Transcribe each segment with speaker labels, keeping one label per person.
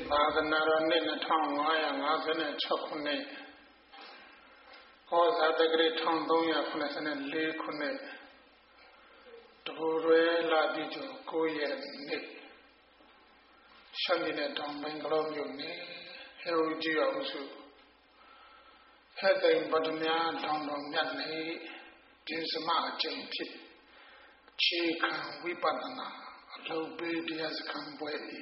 Speaker 1: သာသနာတော်နှစ်2556ခုနှစ်ဟောဇာတက္ကရာ1384ခုနှစ်တဘူရဲလာတိကျော်9ရက်နေ့ရှမ်းပြည်နယ်တောင်ပိုင်းကလောမြို့နယ်ဟဲဝကြီးအောင်စုဟဲ့တိုင်ပဒမြတောင်တော်မြတ်နေကျင်းစမအကျင့်ဖြစ်ခြေခံဝိပဿနာအလုပ်ပေးတရားစခန်းပွဲ၏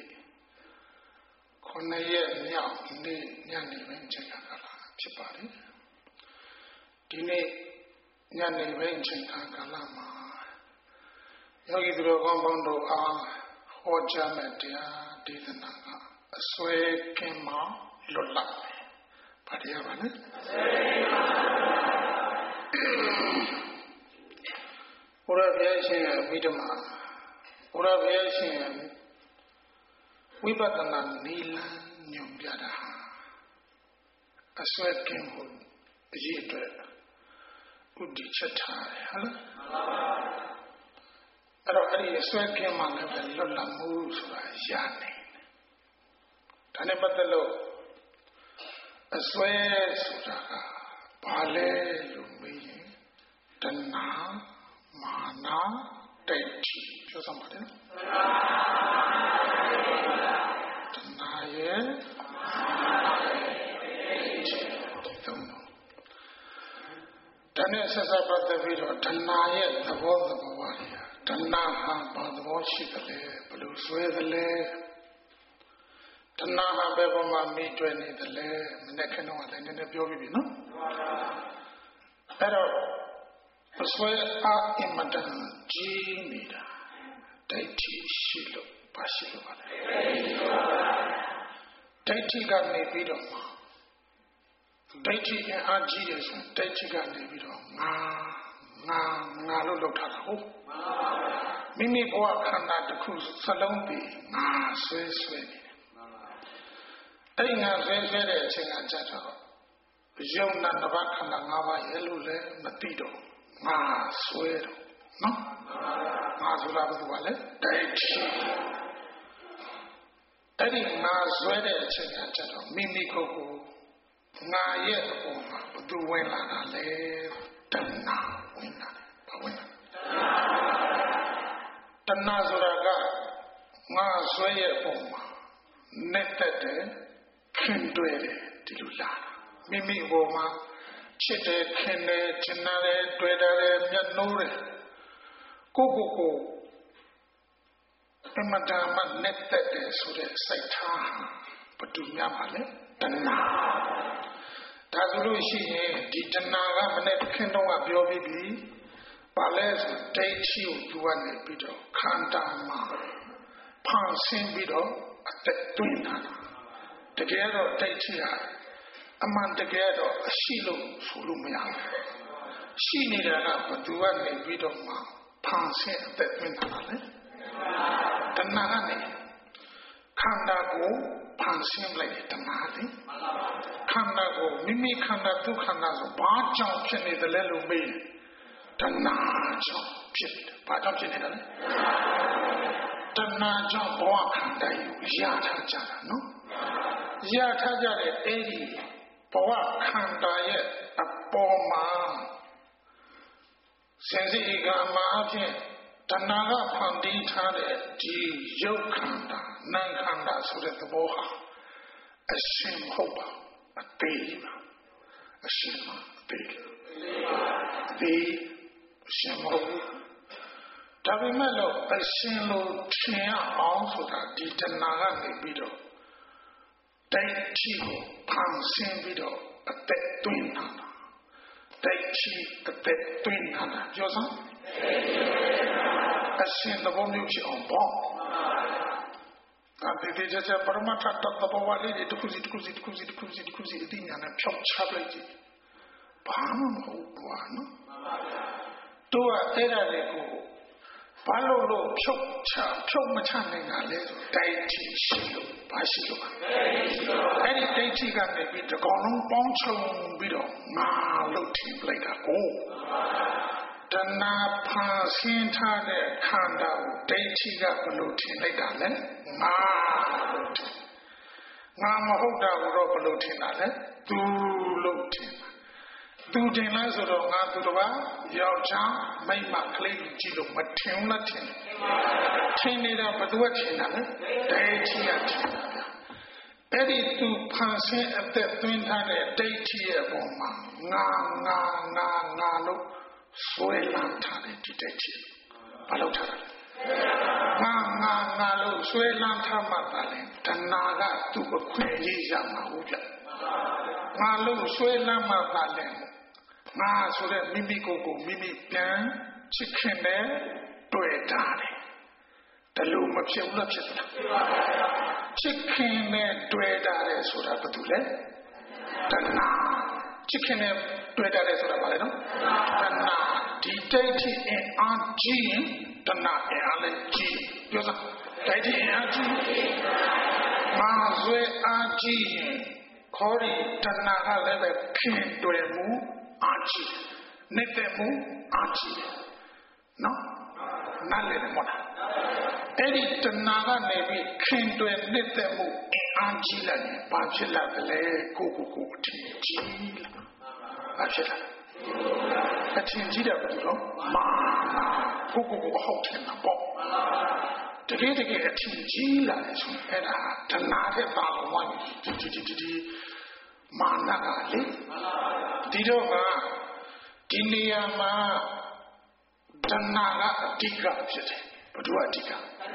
Speaker 1: 9ရက်မြောက်နေ့ညနေပိုင်းချိန်ခါကာလဖြစ်ပါတယ်ဒီနေ့ညနေပိုင်းချိန်ခါကာလမှာယောဂီသူတော်ကောင်းပေါင်းတို့အားဟောကြားမဲ့တရားဒေသနာကအစွဲကင်းမှလွတ်လပ်တယ်။ဘာတရားပါလဲ။ဘုရားဘုရားရှင်ရဲ့ဝိဓမ္မာဘုရားဘုရားရှင်ရဲ့ဝိပဿနာနိလန်းညွန်ပြတာအစွဲကင်းမှုအရေးအတွက်ဥဒိချက်ထားတယ်ဟုတ်လားအဲ့တော့အဲ့ဒီအစွဲကင်းမှလည်းလွတ်လပ်မှုဆိုတာရနိုင်တယ်ဒါနဲ့ပတ်သက်လို့အစွဲဆိုတာကဘာလဲလို့မေးရင်တဏှာမာနဒိဋ္ဌိပြောစမ်းပါတယ်တဏှာရဲ့ဒါနဲ့ဆက်စပ်ပတ်သက်ပြီးတော့တဏှာရဲ့သဘောပါတဏှာဟာဘာသဘောရှိသလဲဘယ်လိုဆွဲသလဲတဏှာဟာဘယ်ပေါ်မှာမိတွယ်နေသလဲမနေ့ကတော့လည်းနည်းနည်းပြောပြီးပြီနော်အဲ့တော့အစွဲအားအင်မတန်ကြီးနေတာဒိဋ္ဌိရှိလို့ပါရှိလို့ပါလေဒိဋ္ဌိကနေပြီးတော့ဒိဋ္ဌိအားကြီးတယ်ဆိုဒိဋ္ဌိကနေပြီးတော့ငါလို့လောက်ထားတာဟုတ်မိမိဘဝခန္ဓာတစ်ခုစလုံးပြီးငါဆွဲနေတယ်အဲ့ငါဆွဲတဲ့အချိန်ကကြတော့ယုံနာတစ်ပါးခန္ဓာ၅ပါးရဲ့လို့လည်းမသိတော့ငါဆွဲတော့နော်ငါဆိုတာဘာလို့လဲဒိဋ္ဌိအဲ့ဒီငါဆွဲတဲ့အချိန်ကကြတော့မိမိကိုယ်ကိုငါရဲ့အပေါ်မှာဘသူဝင်လာတာလဲတဏှာဝင်လာတယ်ဘာဝင်လာတဏှာဆိုတာကငါဆွဲရဲ့အပေါ်မှာနဲ့တက်တယ်ခင်တွေ့တယ်ဒီလိုလာတာမိမိအပေါ်မှာချစ်တယ်ခင်တယ်ချင်တယ်တွေ့တယ်မျက်နှိုးတယ်ကိုအမတမနဲ့တက်တယ်ဆိုတဲ့စိတ်ထားဘသူများပါလဲတဏှာဒါဆိုလို့ရှိရင်ဒီတဏှာကမနေ့ခင်တော့ကပြောပြီးပြီဘာလဲဆိုဒိဋ္ဌိကိုသူကနေပြီးတော့ခန္ဓာမှာဖန်ဆင်းပြီးတော့အသက်သွင်းတာတကယ်တော့ဒိဋ္ဌိဟာအမှန်တကယ်တော့အရှိလို့ဆိုလို့မရဘူးရှိနေတာကဘသူကနေပြီးတော့မှဖန်ဆင်းအသက်သွင်းတာလေတဏှာကနေခန္ဓာကိုဖန်ဆင်းလိုက်တဲ့တဏှာလေခန္ဓာကိုမိမိခန္ဓာဒုက္ခနာဆိုဘာကြောင့်ဖြစ်နေတယ်လဲလို့မေးတဏှာကြောင့်ဖြစ်တယ်ဘာကြောင့်ဖြစ်နေတာလဲတဏှာကြောင့်ဘဝခန္ဓာကိုရထားကြတာနော်ရထားကြတဲ့အဲ့ဒီဘဝခန္ဓာရဲ့အပေါ်မှာစင်စစ်ကမှာအဖြစ်တဏှာကဖန်တီးထားတဲ့ဒီရုပ်ခန္ဓာနာမ်ခန္ဓာဆိုတဲ့သဘောဟာအရှင်မဟုတ်ပါအသေးပါအရှင်မအသေးအရှင်မဟုတ်ဒါပေမဲ့လို့အရှင်လို့ထင်အောင်ဆိုတာဒီတဏှာကနေပြီးတော့ဒိဋ္ဌိကိုဖန်ဆင်းပြီးတော့အသက်သွင်းတာဒိဋ္ဌိအသက်သွင်းတာပြောစမ်းအရှင်သဘောမျိုးဖြစ်အောင်ပေါ့ဒီကျပရမတ္ထတဘောဝလေးတခုစီအတိညာနဲ့ဖြောက်ချလိုက်ကြည့်ဘာမှမဟုတ်ဘူးနော်တို့ကအဲ့ဒါလေးကိုဘာလို့ဖြုတ်မချနိုင်တာလဲဆိုဒိဋ္ဌိရှိလို့ဘာရှိလို့ပါအဲ့ဒီဒိဋ္ဌိကနေပြီးတကောင်လုံးပေါင်းချုံပြီးတော့ငါလို့ထင်လိုက်တာကိုတဏှာဖန်ဆင်းထားတဲ့ခန္ဓာကိုဒိဋ္ဌိကဘယ်လိုထင်လိုက်တာလဲငါလို့ထင်ငါမဟုတ်တာကိုတော့ဘယ်လိုထင်တာလဲသူလို့ထင်တာသူထင်လားဆိုတော့ငါသူတစ်ပါးယောက်ျားမိန်းမကလေးကြည့်လို့မထင်ဘူးလားထင်နေတာဘယ်သူကထင်တာလဲဒိဋ္ဌိကထင်တာအဲ့ဒီသူဖန်ဆင်းအသက်သွင်းထားတဲ့ဒိဋ္ဌိရဲ့ပုံမှာငါလို့ဆွဲလန်းထားတဲ့ဒီဒိဋ္ဌိဘာလို့ထားတာလဲငါလို့ဆွဲလန်းထားမှသာလေတဏှာကသူ့အခွင့်အရေးရမှာဟုတ်ကြငါလို့ဆွဲလန်းမှသာလေငါဆိုတဲ့မိမိကိုယ်ကိုမိမိပြန်ချစ်ခင်တဲ့တွေ့တာတယ်တလို့မဖြစ်ဘူးလားဖြစ်တယ်ချစ်ခင်နဲ့တွေ့တာတယ်ဆိုတာဘာတူလဲတဏှာချစ်ခင်နဲ့တွေ့တာတယ်ဆိုတာဘာလဲနော်တဏှာဒီဒိဋ္ဌိအင်အားကြီးရင်တဏှာအင်အားလည်းကြီးပြောစမ်းဒိဋ္ဌိအင်အားကြီးမာဇွဲအားကြီးရင်ခေါ်ဒီတဏှာကလည်းပဲခင်တွေ့မှုအားကြီးနေတဲ့မှုအားကြီးနော်နားလည်တယ်မဟုတ်လားအဲ့ဒီတဏှာကနေပြီးခင်တွယ်နေတဲ့မှုအားကြီးလာရင်ဘာဖြစ်လာလဲကိုအထင်ကြီးလာဘာဖြစ်လာအထင်ကြီးတယ်ဘယ်လိုမာကိုအဟုတ်တယ်ပေါ့တကယ်အထင်ကြီးလာတယ်ဆိုအဲ့ဒါတဏှာတဲ့ပါလို့ဝိုင်းဒီမာနကလေဒီတော့ကဒီနေရာမှာတဏှာကအဓိကဖြစ်တယ်ဘယ်သူအဓိက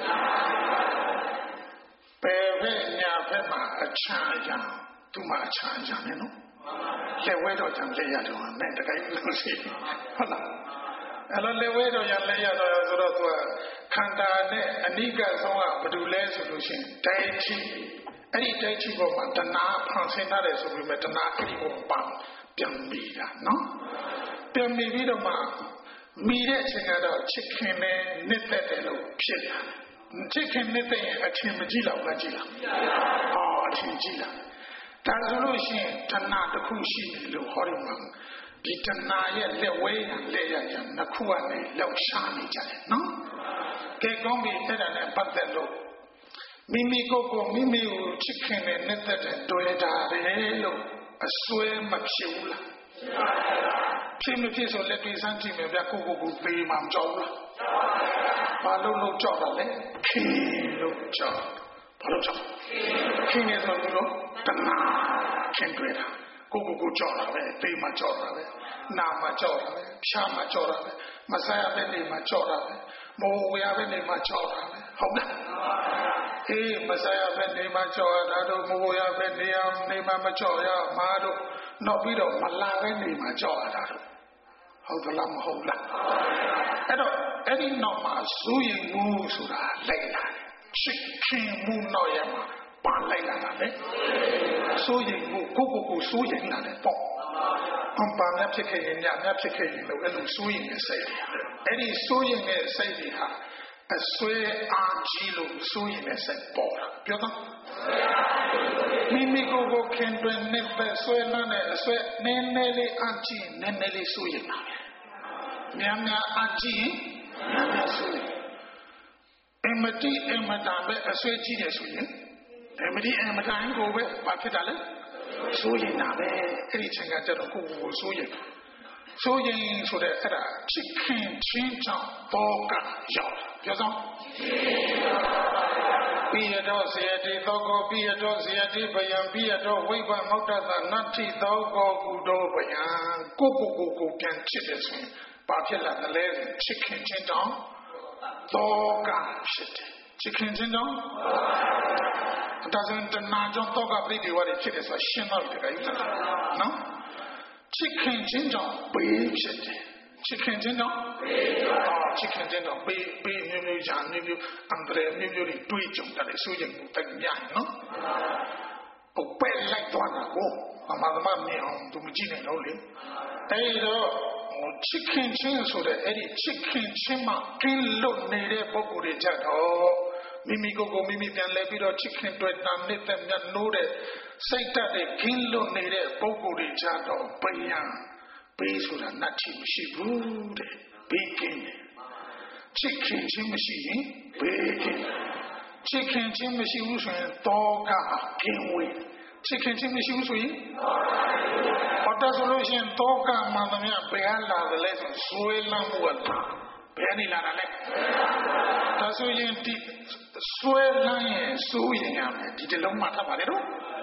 Speaker 1: ဘယ်ဘက်ညာဘက်မှာအချမ်းအရာသူ့မှာအချမ်းအရာနဲ့နော်လက်ဝဲတော့ကြံလက်ရတော့နဲ့တကယ်လို့ရှိဟုတ်လားအဲ့တော့လက်ဝဲတော့ရလက်ရတော့ဆိုတော့သူကခန္ဓာနဲ့အနိကဆုံးကဘာလို့လဲဆိုလို့ရှိရင်ဒိဋ္ဌိအဲ့ဒီဒိဋ္ဌိပေါ်မှာတဏှာဖန်ဆင်းထားတယ်ဆိုပြီးမှတဏှာအဲ့ဒီပေါ်ပန်းပြန်ပြီးတာနော်ပြန်ပြီးတော့မှမိတဲ့အချိန်ကတော့ချစ်ခင်နဲ့နှစ်သက်တယ်လို့ဖြစ်လာချစ်ခင်နှစ်သက်ရင်အထင်မကြီးလောက်မကြီးလားအထင်ကြီးလားဒါဆိုလို့ရှိရင်တဏှာတစ်ခုရှိတယ်လို့ဟောတယ်မှာဒီတဏှာရဲ့လက်ဝဲရလက်ရနှစ်ခုကနေလောက်ရှားနေကြတယ်နော်ကဲကောင်းပြီအဲ့ဒါနဲ့ပတ်သက်လို့မိမိကိုယ်ကိုချစ်ခင်နဲ့နှစ်သက်တဲ့တွေ့တာတယ်လို့အစွဲမဖြစ်ဘူးလားဖြစ်မဖြစ်ဆိုလက်တွေ့စမ်းကြည့်မယ်ဗျကိုပေးမှမကြောက်ဘူးဘာလို့ကြောက်တာလဲခင်လို့ကြောက်ဘာလို့ကြောက်ခင်နေဆိုတော့တဏှာခင်တွေ့တာကိုကြောက်တာပဲပေးမှကြောက်တာပဲနာမှကြောက်တာပဲဖြာမှကြောက်တာပဲမဆရာပဲနေမှကြောက်တာပဲမိုးဝေရပဲနေမှကြောက်တာပဲဟုတ်လားမဆရာပဲနေမှကြောက်တာတို့မိုးဝေရပဲနေမှမကြောက်ရမှာတို့နောက်ပြီးတော့မလာပဲနေမှကြောက်ရတာတို့ဟုတ်သလားမဟုတ်လားအဲ့တော့အဲ့ဒီနောက်မှာစိုးရင်မှုဆိုတာလိုက်လာတယ်ချစ်ခင်မှုနောက်ရမှာပါလိုက်လာတာလေစိုးရင်မှုကိုစိုးရင်လာတယ်ပေါ့အပန်းများဖြစ်ခဲ့ရင်ညများဖြစ်ခဲ့ရင်လို့အဲ့လိုစိုးရင်ရဲ့စိတ်အဲ့ဒီစိုးရင်ရဲ့စိတ်တွေဟာအစွဲအားကြီးလို့စိုးရင်ရဲ့စိတ်ပေါ်တာပြောတော့မိမိကိုခင်တွင်နဲ့ပဲဆွဲလန်းတဲ့အဆွဲနည်းနည်းလေးအကြည့်နည်းနည်းလေးစိုးရင်ပါများအကြည့်များစိုးရင်အမတာပဲအဆွဲကြီးတယ်ဆိုရင်အမတိုင်းကိုပဲဘာဖြစ်တာလဲစိုးရင်တာပဲအဲ့ဒီချိန်ကကျတော့ကိုစိုးရင်ဆိုတဲ့အဲ့ဒါချစ်ခင်ချင်းကြောင့်ပေါ်ကရောက်ပြောဆောင်ပိယတောဇယတိသောကောပိယတောဇယတိဘယံပိယတောဝိဘမောတ္တသနတ္ထိသောကောကုတောဘယံကိုပြန်ချစ်တယ်ဆိုရင်ဘာဖြစ်လာလဲချစ်ခင်ချင်းကြောင့်သောကဖြစ်တယ်ချစ်ခင်ချင်းကြောင့်ဒါဆိုရင်တဏှာကြောင့်သောကပြိတိဝါတွေဖြစ်တယ်ဆိုတာရှင်းတော့တယ်ကြိုက်နော်ချစ်ခင်ခြင်းကြောင့်ပေးဖြစ်တယ်ချစ်ခင်ခြင်းကြောင့်ပေးမျိုးညာမျိုးအန္တရာယ်မျိုးတွေတွေးကြုံတယ်ဆိုရင်ကိုတက်ညံ့နော်ပုတ်ပဲလိုက်သွားတာကိုအမှန်တမ်းမြင်အောင်သူမကြည့်နိုင်တော့လေအဲ့တော့ချစ်ခင်ခြင်းဆိုတဲ့အဲ့ဒီချစ်ခင်ခြင်းမှာကင်းလွတ်နေတဲ့ပုဂ္ဂိုလ်တွေကြတော့မိမိကိုမိမိပြန်လဲပြီးတော့ချစ်ခင်တွေ့တာနေတဲ့မြတ်နိုးတဲ့စိတ်ဓာတ်တွေကင်းလွတ်နေတဲ့ပုဂ္ဂိုလ်တွေကြတော့ဘယံပေးဆိုတာနတ်ချီမရှိဘူးတဲ့ဘေးကင်းတယ်ချစ်ခင်ခြင်းမရှိရင်ဘေးကင်းချစ်ခင်ခြင်းမရှိဘူးဆိုရင်တောကကင်းဝေးချစ်ခင်ခြင်းမရှိဘူးဆိုရင်ဟောတဆိုလို့ရှိရင်တောကမှန်သမျှဘယ်လာတယ်လဲဆိုဇွဲလမ်းမှုကဘယ်နေလာတာလဲဒါဆိုရင်ဒီဇွဲလမ်းရင်စိုးရင်ရမယ်ဒီတလုံးမှထပ်ပါလေတော့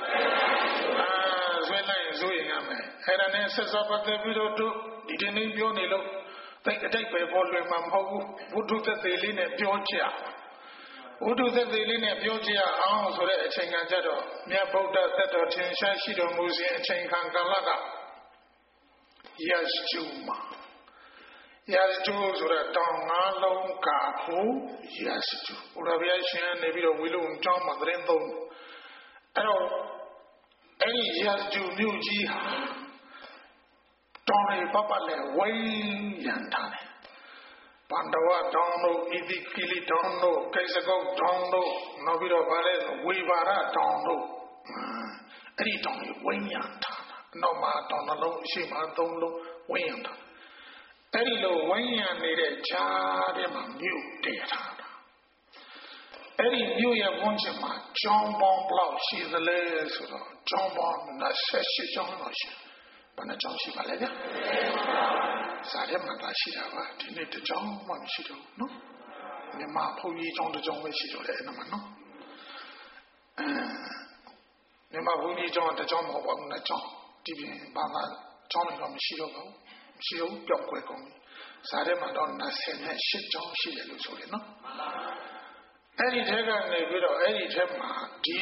Speaker 1: ဇွဲလမ်းရင်စိုးရင်ရမယ်အဲ့ဒါနဲ့ဆက်စပ်ပတ်သက်ပြီးတော့ဒီတနေ့ပြောနေလို့တိတ်အတိတ်ပဲပေါ်လွယ်မှာမဟုတ်ဘူးဘုဒ္ဓသက်သေလေးနဲ့ပြောကြဘုဒ္ဓသက်သေလေးနဲ့ပြောကြအောင်ဆိုတဲ့အချိန်ကကြတော့မြတ်ဗုဒ္ဓသက်တော်ထင်ရှားရှိတော်မူစဉ်အချိန်ခါကာလကယရှုမှာယရှုဆိုတာတောင်ငါးလုံးကာဖို့ယရှုဘုရားဗျာရှင်နေပြီးတော့ဝီလုံကျောင်းမှာသတင်းသုံးအဲ့တော့အဲ့ဒီယရှုမြို့ကြီးဟာတောင်တွေပတ်ပတ်လဲဝိုင်းရံထားတယ်ပန္ဒဝတောင်တို့ဣတိကိလိတောင်တို့ကိစ္စကုတ်တောင်တို့နောက်ပြီးတော့ဗာလဲဝေဘာရတောင်တို့အဲ့ဒီတောင်တွေဝိုင်းရံထားတာနောက်မှာတောင်နှလုံးအရှိမသုံးလုံးဝိုင်းရံထားအဲ့ဒီလိုဝိုင်းရံနေတဲ့ခြားတဲ့မှာမြို့တည်ထားတာအဲ့ဒီမြို့ရဲ့ဝန်းကျင်မှာကျောင်းပေါင်းဘလောက်ရှိသလဲဆိုတော့ကျောင်းပေါင်း28ကျောင်းလောက်ရှိဘယ်နှကျောင်းရှိပါလဲဗျာစာထဲမှာသာရှိတာပါဒီနေ့တစ်ကျောင်းမှမရှိတော့ဘူးနော်မြန်မာဘုန်းကြီးကျောင်းတစ်ကျောင်းပဲရှိတော့တယ်အဲ့ဒါမှနော်မြန်မာဘုန်းကြီးကျောင်းတစ်ကျောင်းမဟုတ်ပါဘူးနှစ်ကျောင်းဒီပြင်ဘာမှကျောင်းလည်းမရှိတော့ပါဘူးမရှိတော့ပျောက်ကွယ်ကုန်ပြီစာထဲမှာတော့28ကျောင်းရှိတယ်လို့ဆိုတယ်နော်အဲ့ဒီထဲကနေပြီးတော့အဲ့ဒီထဲမှာဒီ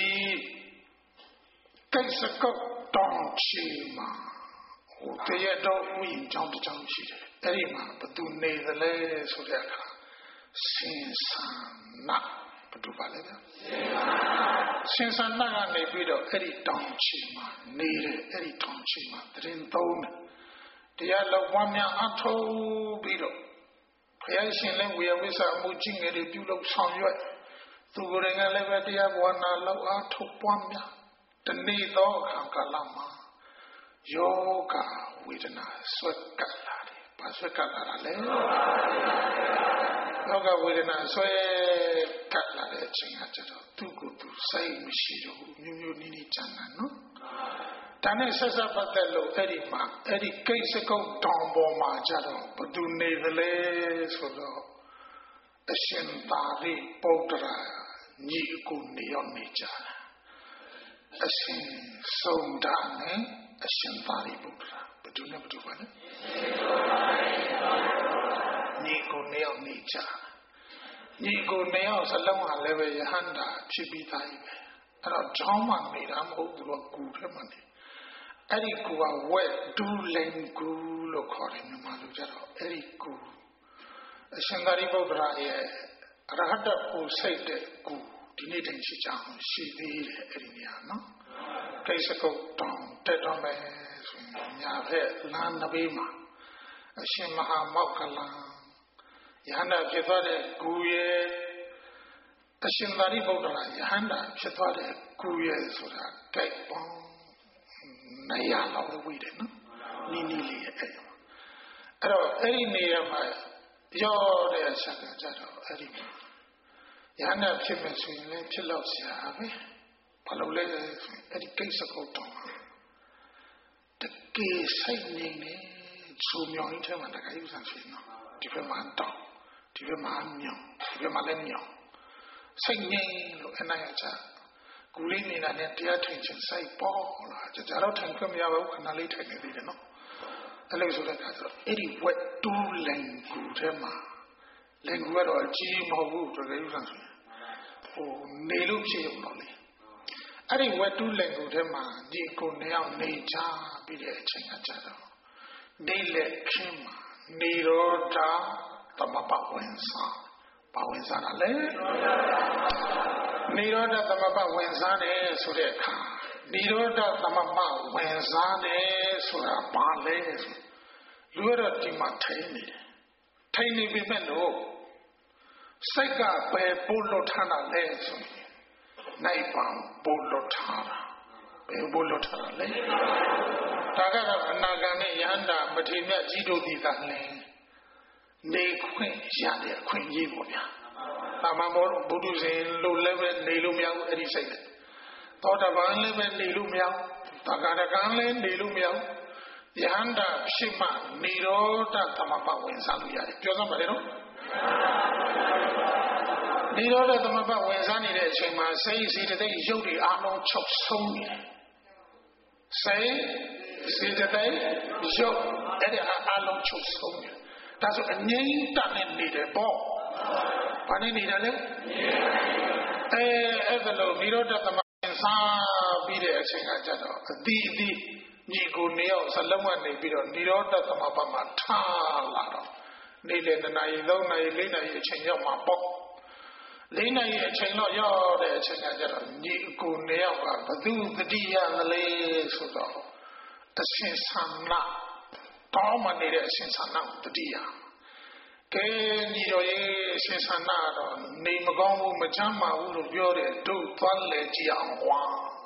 Speaker 1: ကိစ္စကုတ်တောင်ချီမှာတရတော်ဥယျာဉ်ကျောင်းတစ်ကျောင်းရှိတယ်အဲ့ဒီမှာဘသူနေသလဲဆိုတဲ့အခါစင်ဆာနာဘသူပါလဲဗျစင်ဆာနာကနေပြီးတော့အဲ့ဒီတောင်ချီမှာနေတယ်အဲ့ဒီတောင်ချီမှာတရင်သုံးတယ်တရားလောက်ပွားများအထောက်ပြီးတော့ဘုရားရှင်လည်းဝေယဝိသမှုကြီးငယ်တွေပြုလုပ်ဆောင်ရွက်သူကိုယ်တိုင်ကလည်းပဲတရားဘောနာလောက်အထောက်ပွားများတနေ့တော့အခါကာလမှာယောဂဝေဒနာဆွဲကပ်လာတယ်။ဘာဆွဲကပ်လာတာလဲ။ယောဂဝေဒနာဆွဲကပ်လာတဲ့အချိန်ကကျတော့သူ့ကိုယ်သူစိတ်မရှိတော့ဘူးမျိုးမျိုးနည်းနည်းကြံတာနော်။ဒါနဲ့ဆက်ဆက်ပတ်သက်လို့အဲ့ဒီမှာအဲ့ဒီကိစ္စကုတ်တောင်ပေါ်မှာကျတော့ဘသူနေသလဲဆိုတော့အရှင်သာရိပုတ္တရာညီအကိုနေရောက်နေကြတာ။အရှင်ဆုံးတာနဲ့အရှင်သာရိပုတ္တရာဘယ်သူနဲ့ဘယ်သူပါလဲညီကိုနေရောက်နေကြညီကိုနေရောက်စလုံးဟာလည်းပဲယဟန္တာဖြစ်ပြီးသားကြီးပဲအဲ့တော့ကျောင်းမှာနေတာမဟုတ်ဘူးတော့ကူထဲမှာနေအဲ့ဒီကူကဝက်တူးလင်ကူလို့ခေါ်တယ်မြန်မာလိုကြတော့အဲ့ဒီကူအရှင်သာရိပုတ္တရာရဲ့အရဟတပူစိတ်တဲ့ကူဒီနေ့တိုင်ရှိကြအောင်ရှိသေးတယ်အဲ့ဒီနေရာနော်ကိစ္စကုတ်တောင်တက်တော့မယ်ဆိုရင်ညာဘက်လမ်းတစ်ဘေးမှာအရှင်မဟာမောက္ခလံယဟန္တာဖြစ်သွားတဲ့ကူရဲ့အရှင်သာရိပုတ္တရာယဟန္တာဖြစ်သွားတဲ့ကူရဲ့ဆိုတာကြိုက်ပေါင်း900လောက်ဝေးတယ်နော်နီးနီးလေးအဲ့တော့အဲ့ဒီနေရာမှာရောက်တဲ့အချက်ကကြတော့အဲ့ဒီယဟန္တာဖြစ်မယ်ဆိုရင်လည်းဖြစ်တော့ဆရာပဲဘာလို့လဲဆိုရင်အဲ့ဒီကိစ္စကိုတော့တကယ်စိတ်နေနေဆိုမြောင်းထဲမှာတခါယူဆဆိုရင်တော့ဒီဘက်မှာတော့ဒီဘက်မှာမြောင်းဒီဘက်မှာလည်းမြောင်းစိတ်နေလို့အနိုင်အချကူလေးနေတာနဲ့တရားထိုင်ခြင်းစိတ်ပေါ်လာကြတော့ထိုင်ခွင့်မရဘူးခဏလေးထိုင်နေသေးတယ်နော်အဲ့လိုဆိုတဲ့အခါကျတော့အဲ့ဒီဝက်တူးလင်ကူထဲမှာလင်ကူကတော့အကြီးမဟုတ်ဘူးတကယ်ယူဆဆိုရင်ဟိုနေလို့ဖြစ်ရုံတော့လေအဲ့ဒီဝက်တူးလင်ကူထဲမှာဒီကိုနေအောင်နေချပြီးတဲ့အချိန်ကကြတော့နေလက်ခင်းမှာနေရောတာသမပဝင်စားပါဝင်စားတာလေနေရောတာသမပဝင်စားတယ်ဆိုတဲ့အခါနေရောတာသမပဝင်စားတယ်ဆိုတာဘာလဲဆိုလူရတော့ဒီမှာထိုင်နေတယ်ထိုင်နေပြီမဲ့လို့စိတ်ကပဲပို့လို့ထားတာလဲဆိုရင်နိုင်ပံပို့လို့ထားတာဘယ်ပို့လို့ထားတာလဲဒါကတော့အနာဂတ်နဲ့ယန္တာမထေမြတ်ကြီးတို့ဒီကလည်းနေခွင့်ရတဲ့အခွင့်အရေးပေါ့ဗျာ Tama Buddha say, low level, Nilumia, Eddie said. Thought of Anlevel, Nilumia, Takarakan, Nilumia, Yanda, Shima, Niro, Tamapa, when Saluya. Josamarino? Niro, Tamapa, when Sani, Shima says, today, Jody, Arno, Chop, Sony. Say, see today, Joe, Eddie, Arno, Chop, Sony. That's a name that needed a ball. Pani needed it? Evelo, Niro, the Mansa, be there, saying, I don't know, the Nigo Neo, Salama, Niro, the Mapama, Tala, Nile, and I don't know, Lena, you change your map. Lena, you change not your, saying, I don't know, Nigo Neo, but do the Dia, the lace, the Shinsana, dominated Shinsana, the Dia. Niro, Shinsana, name a gong, Majama, who beauty, do Twale Jiang.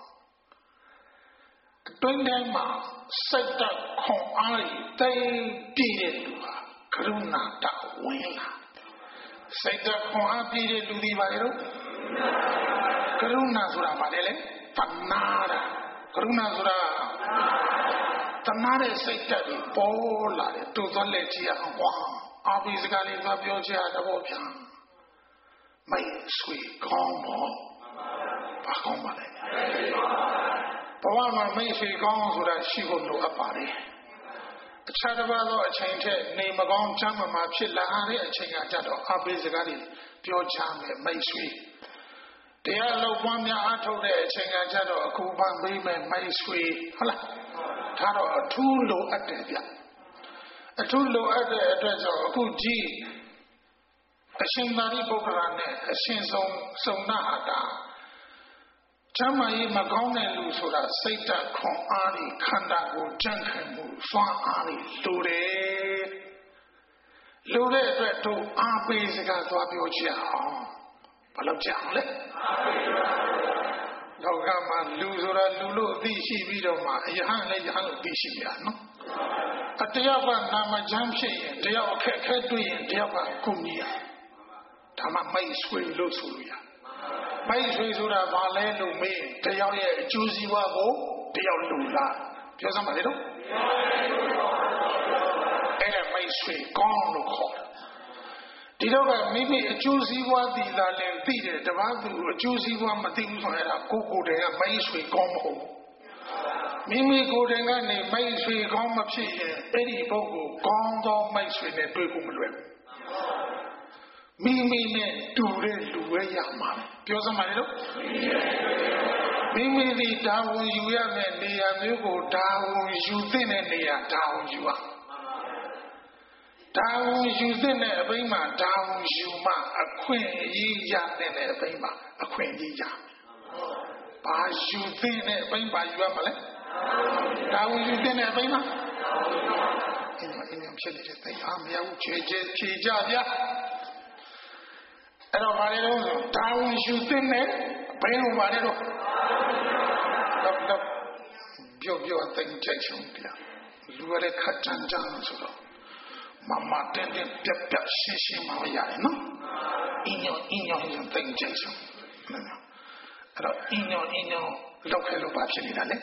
Speaker 1: Twendema, set that Kong Ai, they did it, Karuna, that Willa. Set that Kong Ai did it to the Viro. Karuna Zura Padele, Tanara, Karuna Zura Tanara set that Pola, to the Legia, obviously, Fabioja, the Wopian. My sweet combo, Pacomane. Pawama may say gone so that she would know about it. A Chadavado, a change, name a gong jama, Chilla, a change at Jado, basically, pure jam, may sweet. They are low one year out of there, change at Jado, a Kuban women, may sweet. Hola, Taro, a too low at the a too low at the address of a good G. A Shimbari Bokarane, a Shinson, so Nahada. Chamai Magone Lusura, Sata Kong Ari, Kandago, Jankamu, Swan Ari, Lure to Abisiga to Abioja, Palajale. Logama, Lusura, Lulu, Dishi Vidoma, Yahan, Yahan, Dishiano. At the Yava Nama Jamshi, the Yava Ketui, the Yava Kumia. Tama Mai Swing Lusuria. My Sura Valeno me, the Juicy Wabo, the Lula. Just a little. And my sweet gone no call. Did over maybe a juicy one, the Lempire, the Vadu, a juicy one, Matin for a cuckoo, and my sweet gone home. Mimi go and my sweet gone up here, Eddie Bogo, gone down my sweet and Pugum. Mimi do the Yaman. Piosa Marino? Mimi the down you are and they are go down you thin and they are down you are. Down you thin a bema, down you ma, a queen ye yam and a bema, a queen ye yam. By you thin a bema, you are malay. Down you thin a bema. In your chili, they are young, Chija. Down you thin it, brain over it. Bio thing Jackson, you are a cut and Johnson. Mamma didn't get shishi Maya, no? In your thing Jackson. In your local bachelor.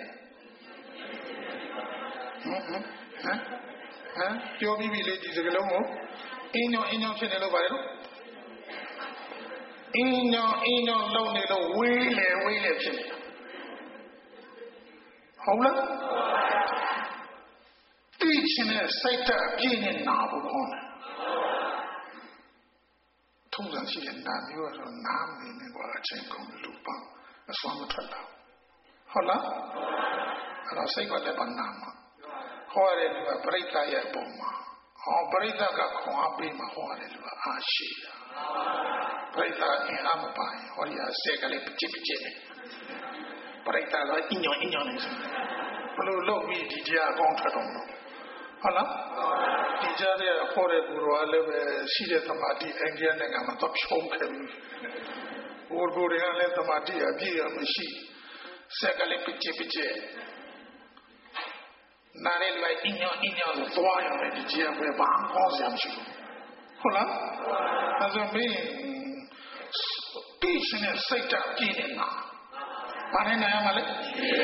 Speaker 1: Your baby ladies are alone. In your channel over. In your lonely wheel. Hold up. Teaching a Sata being in Nabon. Told us she had not you are a name in watching come Lupa, a song of Trella. Hold up. And I'll say what the banana. How are you a breaker yet, Boma? How breaker got Coabima, how are you a Ashia? Breaker in Amapai, or you are secretly Chippy. Breaker in your Blue low me, DJ, Gontrado. Hala? DJ, for a guru, I live a seated Tamati, and Gian and I'm a top home. Or go and let the Mati, a dear machine. Secretly Pichi. Not like in your foyer, and DJ, where Bang calls them. Hala? As a mean. တိရှင်တဲ့စိတ်ဓာတ်ပြည့်နေတာဘာနဲ့နိုင်ရမှာလဲ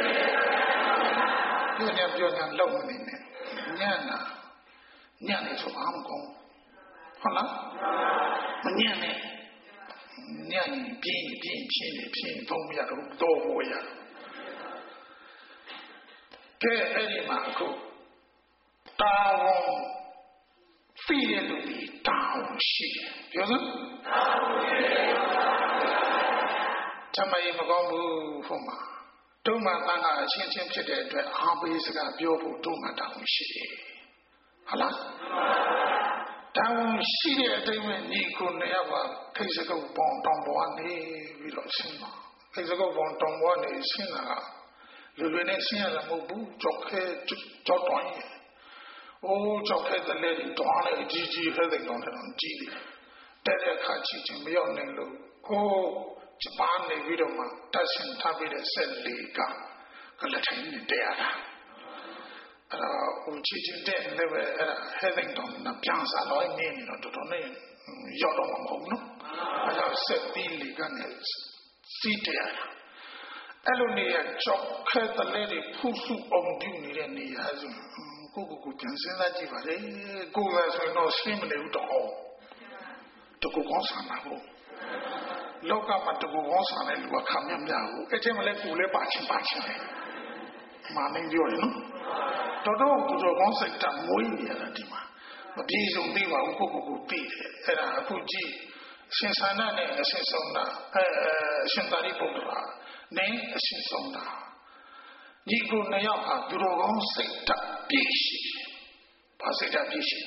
Speaker 1: ပြောညာလုံနေနဲ့ညံ့နေဆိုဘာမှမကောင်းဟုတ်လားမညံ့နဲ့ညံ့ပြင်းသုံးမရတော့ဘောရကဲအဲ့ဒီမှာအခုတာဝန်သိတဲ့လူကြီးတာဝန်ရှိတယ်ပြောစမ်းတမယမကောင်းဘူးဟုတ်မှာတုံးမှတန်ခါအချင်းချင်းဖြစ်တဲ့အတွက်အားပေးစကားပြောဖို့တုံးမှတာဝန်ရှိတယ်ဟုတ်လားတာဝန်ရှိတဲ့အတိုင်းပဲညီကိုနေရပါခိတ်စကုတ်ပေါင်းတောင်ပေါ်နေပြီးတော့ဆင်းပါခိတ်စကုတ်ပေါင်းတောင်ပေါ်နေဆင်းလာလူတွေနဲ့ဆင်းရတာမဟုတ်ဘူးကြောက်တော်ရင်အိုးကြောက်တဲ့လေတောင်းလေကြီးဟဲ့တဲ့ကောင်တော့ကြီးတယ်တဲ့အခါချီချင်မရောက်နိုင်လို့ကိုစပားနေပြီးတော့မှတက်ရှင်ထားပြီးတဲ့ဆက်လေးကလက်ထိုင်နေတဲရတာအဲ့တော့ဟိုချီချင်တဲ့လည်းပဲအဲ့ဒါဟဲ့တဲ့ကောင်ကပြန်စားလို့နေနေတော့တော်တော်နဲ့ရောက်တော့မှာမဟုတ်နော်အဲ့တော့ဆက်ပြီးလေးကနေစီးတဲရတာအဲ့လိုနေရကြောက်ခဲတဲ့လေဖူးစုအောင်ပြုနေတဲ့နေရာဆိုကိုပြန်စဉ်းစားကြည့်ပါလေကိုယ်ကဆိုရင်တော့ရှင်းမနေဘူးတော့တကူကောင်းဆန်မှာဘူးလောကမှာတကူကောင်းဆန်တဲ့လူကခံမြမြဘူးအဲ့ဒီမှာလည်းကိုယ်လည်းပါချင်းလေမာနေပြောတယ်နော်တော်သူတော်ကောင်းစိတ်တမွေးနေရတာဒီမှာမပြေဆုံးသေးပါဘူးကိုသိတယ်အဲ့ဒါအခုကြည့်ရှင်သာနာနဲ့အရှင်ဆုံးတာရှင်သာရိပုတ္တရာနဲ့အရှင်ဆုံးတာဒီကိုနှစ်ယောက်ဟာသူတော်ကောင်းစိတ်ဓာတ်ပြည့်ရှိတယ်။ဘာစိတ်ဓာတ်ပြည့်ရှိ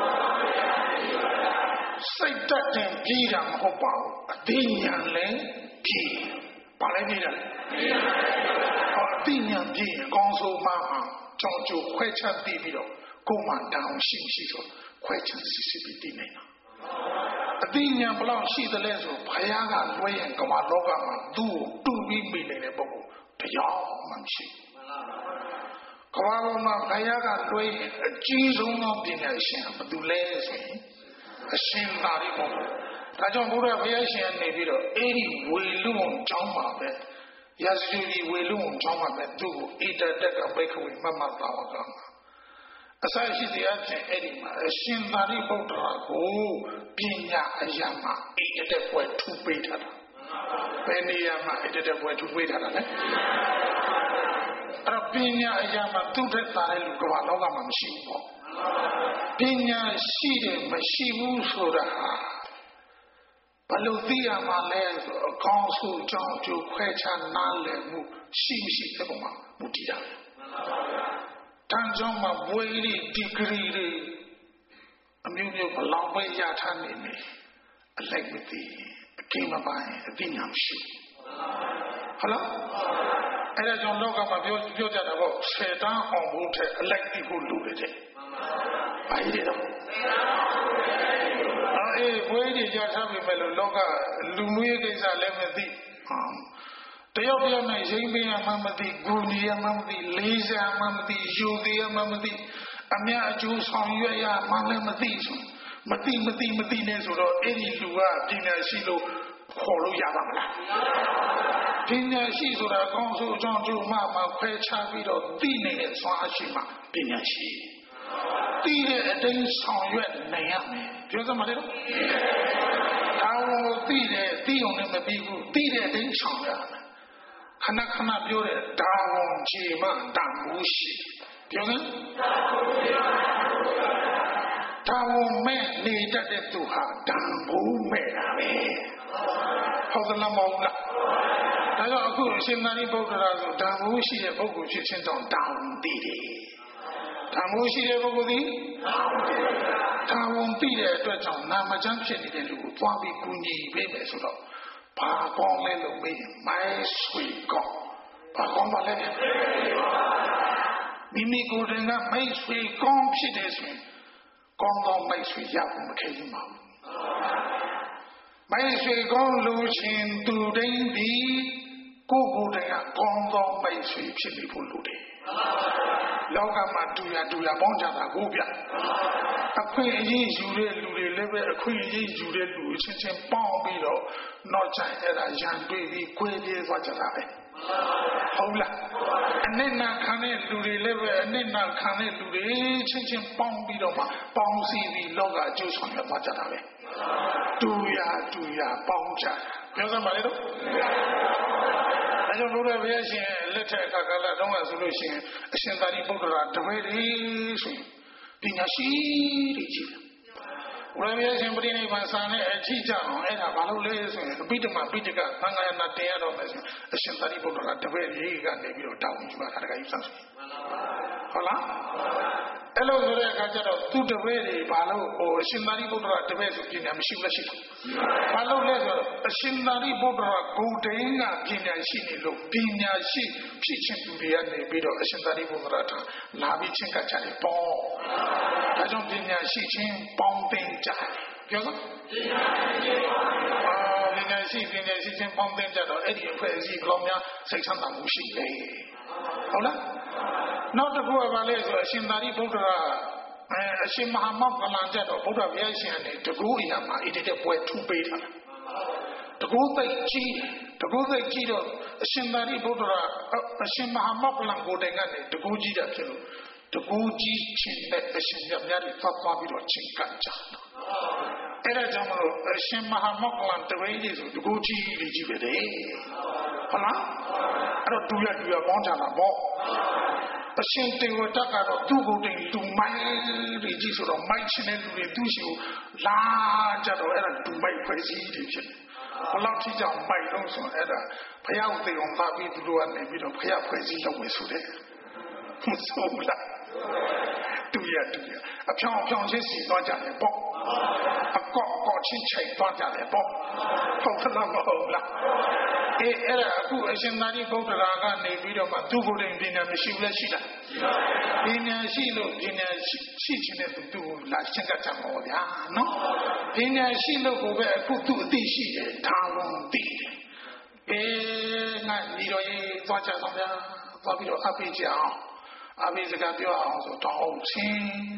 Speaker 1: စိတ်ဓာတ်တင်ပြည့်တာမဟုတ်ပါဘူး။အသိဉာဏ်လည်းပြည့်။ဘာလဲပြည့်တယ်လဲ။အသိဉာဏ်ပြည့်အကောင်းဆုံးမှကြောင့်ကြိုခွဲခြားသိပြီးတော့ကိုယ်မှတောင်းရှိဆိုခွဲခြားစစ်ပြီးသိနေတာ။အသိဉာဏ်ဘလောက်ရှိသလဲဆိုဘုရားကလွှဲရင်ကမ္ဘာလောကမှာသူ့ကိုတူပြီးမိနေတဲ့ပုဂ္ဂိုလ်တရားမှမရှိဘူးကမ္ဘာပေါ်မှာဘုရားကလွှဲအကြီးဆုံးသောပညာရှင်ဘယ်သူလဲဆိုရင်အရှင်သာရိပုတ္တရာဒါကြောင့်ဘုရားဘုရားရှင်ကနေပြီးတော့အဲ့ဒီဝေလူဝံကျောင်းမှာပဲရာဇဂီဝေလူဝံကျောင်းမှာပဲသူ့ကိုဣတတက်ကဘိက္ခဝေမမသာဝကမှာအစရှိတဲ့အဖြစ်အဲ့ဒီမှာအရှင်သာရိပုတ္တရာကိုပညာအရာမှာဣတတက်ပွဲထူပေးထားတာဘယ်နေရာမှာဣတတက်ပွဲထူပေးထားတာလဲအဲ့ပညာအရာမှာသူ့ထက်သာတဲ့လူကဘာလောကမှာမရှိဘူးပေါ့ပညာရှိတယ်မရှိဘူးဆိုတာဘယ်လိုသိရမှာလဲဆိုအကောင်းဆုံးကြောင့်ကြိုခွဲခြားနားလည်မှုရှိမရှိတဲ့ပုံမှာမူတည်တာတန်ကြောင့်မှာဘွေးလေးဒီဂရီတွေအမျိုးမျိုးဘလောက်ပဲရထားနေနေအလိုက်မသိအကိမပိုင်အသိဉာဏ်မရှိဟုတ်လားအဲ့ဒါကြောင့်လောကမှာပြောကြတာပေါ့ဆယ်တန်းအောင်ဖို့ထက်အလိုက်သိဖို့လိုတယ်တဲ့ဘာကြီးလဲတော့အေးဘွေးတွေကြထားပြီမဲ့လို့လောကလူမျိုးရေးကိစ္စလည်းမသိတယောက်နဲ့ရိမ့်ပင်ရမှမသိဂူညီရမှမသိလေးစားမှမသိယူသေးရမှမသိအမြတ်အကျိုးဆောင်ရွက်ရမှလည်းမသိဆိုမသိနဲ့ဆိုတော့အဲ့ဒီလူကပညာရှိလို့ခေါ်လို့ရပါမလားပညာရှိဆိုတာအကောင်းဆုံးအကြောင်းကျိုးမှခွဲခြားပြီးတော့သိနေတဲ့စွမ်းအားရှိမှပညာရှိသိတဲ့အတိုင်းဆောင်ရွက်နိုင်ရမယ်ပြောစမ်းပါလေတော့ဒါကိုသိအောင်လည်းမပြီးဘူးသိတဲ့အတိုင်းဆောင်ရွက်ရမယ်ခဏပြောတဲ့ဒါဝန်ခြေမှတန်ဖို့ရှိပြောစမ်းဒါဝန်မဲ့နေတတ်တဲ့သူဟာတန်ဖို့မဲ့တာပဲဟုတ်သလားမဟုတ်လားဒါကြောင့်အခုအရှင်သာရိပုတ္တရာဆိုတန်ဖိုးရှိတဲ့ပုဂ္ဂိုလ်ဖြစ်ခြင်းကြောင့်တာဝန်သိတယ်တန်ဖိုးရှိတဲ့ပုဂ္ဂိုလ်သည်တာဝန်သိတဲ့အတွက်ကြောင့်နာမကျမ်းဖြစ်နေတဲ့လူကိုသွားပြီးကူညီပေးမယ်ဆိုတော့ဘာကောင်းလဲလို့မေးရင်မိုင်းဆွေကောင်းဘာကောင်းပါလဲမိမိကိုယ်တိုင်ကမိုင်းဆွေကောင်းဖြစ်တယ်ဆိုရင်ကောင်းသောမိုင်းဆွေရဖို့မခဲရင်ပါဘူးမိုင်းဆွေကောင်းလူချင်းသူတိုင်းဒီကိုယ်ကိုယ်တိုင်ကကောင်းသောမိုင်းဆွေဖြစ်နေဖို့လိုတယ်လောကမှာတူရပေါင်းကြတာကိုဗျခွင့်အရေးယူတဲ့လူတွေလည်းပဲအခွင့်အရေးယူတဲ့လူချင်းချင်းပေါင်းပြီးတော့နောက်ကျရင်အဲ့ဒါရန်တွေ့ပြီး꿰ပြေးသွားကြတာပဲဟုတ်လားအနစ်နာခံတဲ့လူတွေလည်းပဲအနစ်နာခံတဲ့လူတွေချင်းချင်းပေါင်းပြီးတော့မှပေါင်းစည်းပြီးလောကအကျိုးဆောင်ရသွားကြတာပဲတူရပေါင်းကြပြောစမ်းပါလေတော့အဲကြောင့်လို့လည်းဘုရားရှင်လက်ထက်အခါကာလတုန်းကဆိုလို့ရှိရင်အရှင်သာရိပုတ္တရာတပည့်တွေဆိုရင်ပညာရှိတွေကြီးဘုရားရှင်ပြိဋိဘံဆံနဲ့အကြည့်ကြအောင်အဲ့ဒါဘာလို့လဲဆိုရင်အပိဓမ္မာပိဋကသံဃာယနာတင်ရတော့မယ်ဆိုအရှင်သာရိပုတ္တရာတပည့်တွေကနေပြီးတော့တောင်းယူပါတာတကယ်ယူဆောင်ဆိုဟုတ်လားအဲ့လိုဆိုတဲ့အခါကျတော့သူတပည့်တွေဘာလို့အရှင်သာရိပုတ္တရာတပည့်ဆိုပညာမရှိဘူးလားရှိတယ်ဘာလို့လဲဆိုတော့အရှင်သာရိပုတ္တရာဂုတိန်ကပညာရှိနေလို့ပညာရှိဖြစ်ခြင်းသူတွေကနေပြီးတော့အရှင်သာရိပုတ္တရာထလာပြီးချင်းကကြတယ်ပေါ့ဒါကြောင့်ပညာရှိချင်းပေါင်းသိကြတယ်ပြောစို့ပညာရှိချင်းပေါင်းသိကြတော့အဲ့ဒီအဖွဲ့အစည်းကောင်များစိတ်ချမ်းသာမှုရှိတယ်ဟုတ်လားနောက်တစ်ခုကဘာလဲဆိုအရှင်သာရိပုတ္တရာအရှင်မဟာမောက္ခလန်ကျတော့ဘုရားဘုရားရှင်ကနေတကူအရာမှာဣတိတဲ့ပွဲထူပေးထားတယ်တကူသိကြီးတော့အရှင်သာရိပုတ္တရာအရှင်မဟာမောက္ခလန်ကိုယ်တိုင်ကနေတကူကြီးတာဖြစ်လို့တကူကြီးချင်းနဲ့အရှင်မြတ်များတွေသွားပြီးတော့ချင်းကပ်ကြတာအဲ့ဒါကြောင့်မလို့အရှင်မဟာမောက္ခလန်တပည့်ကြီးဆိုတကူကြီးလေးကြီးပဲတဲ့ဟုတ်လားအဲ့တော့တူရပေါင်းကြတာပေါ့အရှင်တေဝတကတော့သူ့ကိုယ်တိုင်တူမိုက်တွေကြီးဆိုတော့မိုက်ချင်းတဲ့လူတွေသူ့ရှိကိုလာကြတော့အဲ့ဒါတူမိုက်ဖွဲ့စည်းတွေဖြစ်တယ်ဘလောက်ထိကြောင်မိုက်တော့ဆိုအဲ့ဒါဘုရားသေအောင်သားပြီးသူတို့ကနေပြီးတော့ဘုရားဖွဲ့စည်းလုပ်မယ်ဆိုတဲ့ဆိုလားတူရအဖြောင်းချင်းစီသွားကြတယ်ပေါ့အကော့ချင်းချိတ်သွားကြတယ်ပေါ့ဟုတ်လားမဟုတ်လားအဲ့ဒါအခုအရှင်သာရိပုတ္တရာကနေပြီးတော့မှသူ့ကိုယ်တိုင်ပညာမရှိဘူးလားရှိလားပညာရှိလို့ပညာရှိခြင်းနဲ့သူ့ကိုလာချင်းကကြမှာပေါ့ဗျာနော်ပညာရှိလို့ကိုပဲအခုသူ့အသိရှိတယ်ဒါလုံးသိတယ်ငါညီတော်ရေးသွားကြတော့ဗျာသွားပြီးတော့အပိကြအောင်အပိစကားပြောအောင်ဆိုတောင်းချင်း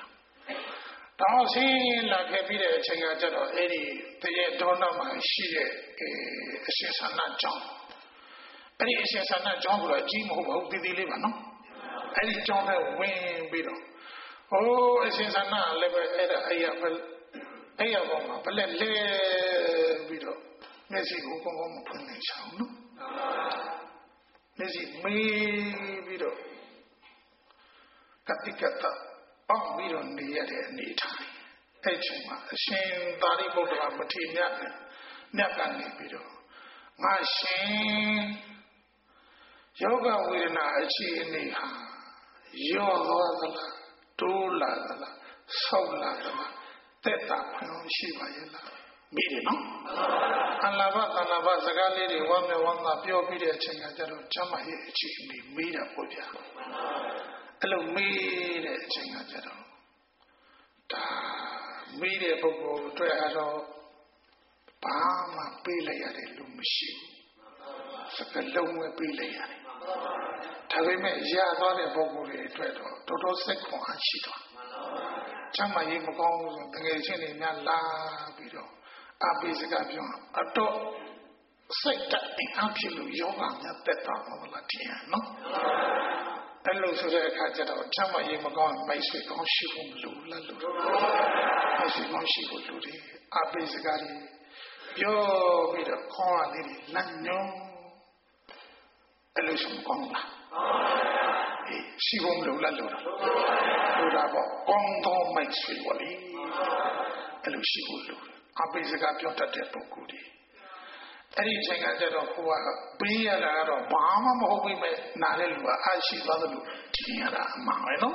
Speaker 1: လာခဲ့ပြီးတဲ့အချိန်ကကျတော့အဲ့ဒီတရေဒေါနမှာရှိတဲ့အရှင်ဆန္ဒကျောင်းအဲ့ဒီအရှင်ဆန္ဒကျောင်းကတော့အကြီးမဟုတ်ပါဘူးတည်တည်လေးပါနော်အဲ့ဒီကျောင်းထဲဝင်ပြီးတော့အရှင်ဆန္ဒလည်းပဲအဲ့ဒါအဲ့ရပေါ်မှာဘလက်လဲပြီးတော့မျက်စိကိုကောင်းကောင်းမဖွင့်နိုင်ချောင်းနော်မျက်စိမေးပြီးတော့ကတိကတအောက်ပြီးတော့နေရတဲ့အနေထားအဲ့ချိန်မှာအရှင်သာရိပုတ္တရာမထေရမြတ်ကနေပြီးတော့ငါရှင်ယောဂဝေဒနာအခြေအနေဟာရောသွားသလားတိုးလာသလားဆောက်လာသလားတက်တာခွင့်ရှိပါရဲ့လားမိတယ်နော်အလဘစကားလေးတွေဝမ်းမြောက်ပြောပြီးတဲ့အချိန်ကကျတော့ကျမရဲ့အခြေအနေမေးတာပေါ့ဗျာအဲ့လိုမေးတဲ့အချိန်ကကျတော့ဒါမေးတဲ့ပုဂ္ဂိုလ်တွေ့ရတော့ဘာမှပေးလိုက်ရတယ်လို့မရှိဘူးစကလုံးပဲပေးလိုက်ရတယ်ဒါပေမဲ့ရသွားတဲ့ပုဂ္ဂိုလ်တွေအတွက်တော့တော်တော်စိတ်ခွန်အားရှိသွားချမ်းသာရေးမကောင်းဘူးဆိုတကယ်ချင်းတွေများလာပြီးတော့အပိစကားပြောအတော့စိတ်တက်ဖြစ်လို့ယောဂများတက်တာမဟုတ်လားတင်နော်အဲ့လိုဆိုတဲ့အခါကျတော့ချမ်းသာရေးမကောင်းမိုက်ဆွေကောင်းရှိဖို့မလိုလားလို့မိုက်ဆွေကောင်းရှိဖို့လိုတယ်အပိစကားတွေပြောပြီးတော့ခေါင်းရလေးတွေလမ်းညုံအဲ့လိုဆိုမကောင်းလားရှိဖို့မလိုလားလို့ဒါပေါ့ကောင်းသောမိုက်ဆွေပါလေအဲ့လိုရှိဖို့လိုအပိစကားပြောတတ်တဲ့ပုဂ္ဂိုလ်တွေအဲ့ဒီအချိန်ကကျတော့ကိုကပေးရတာကတော့ဘာမှမဟုတ်ပြီမဲ့နားတဲ့လူကအရှိသွားတယ်လို့ထင်ရတာအမှန်ပဲနော်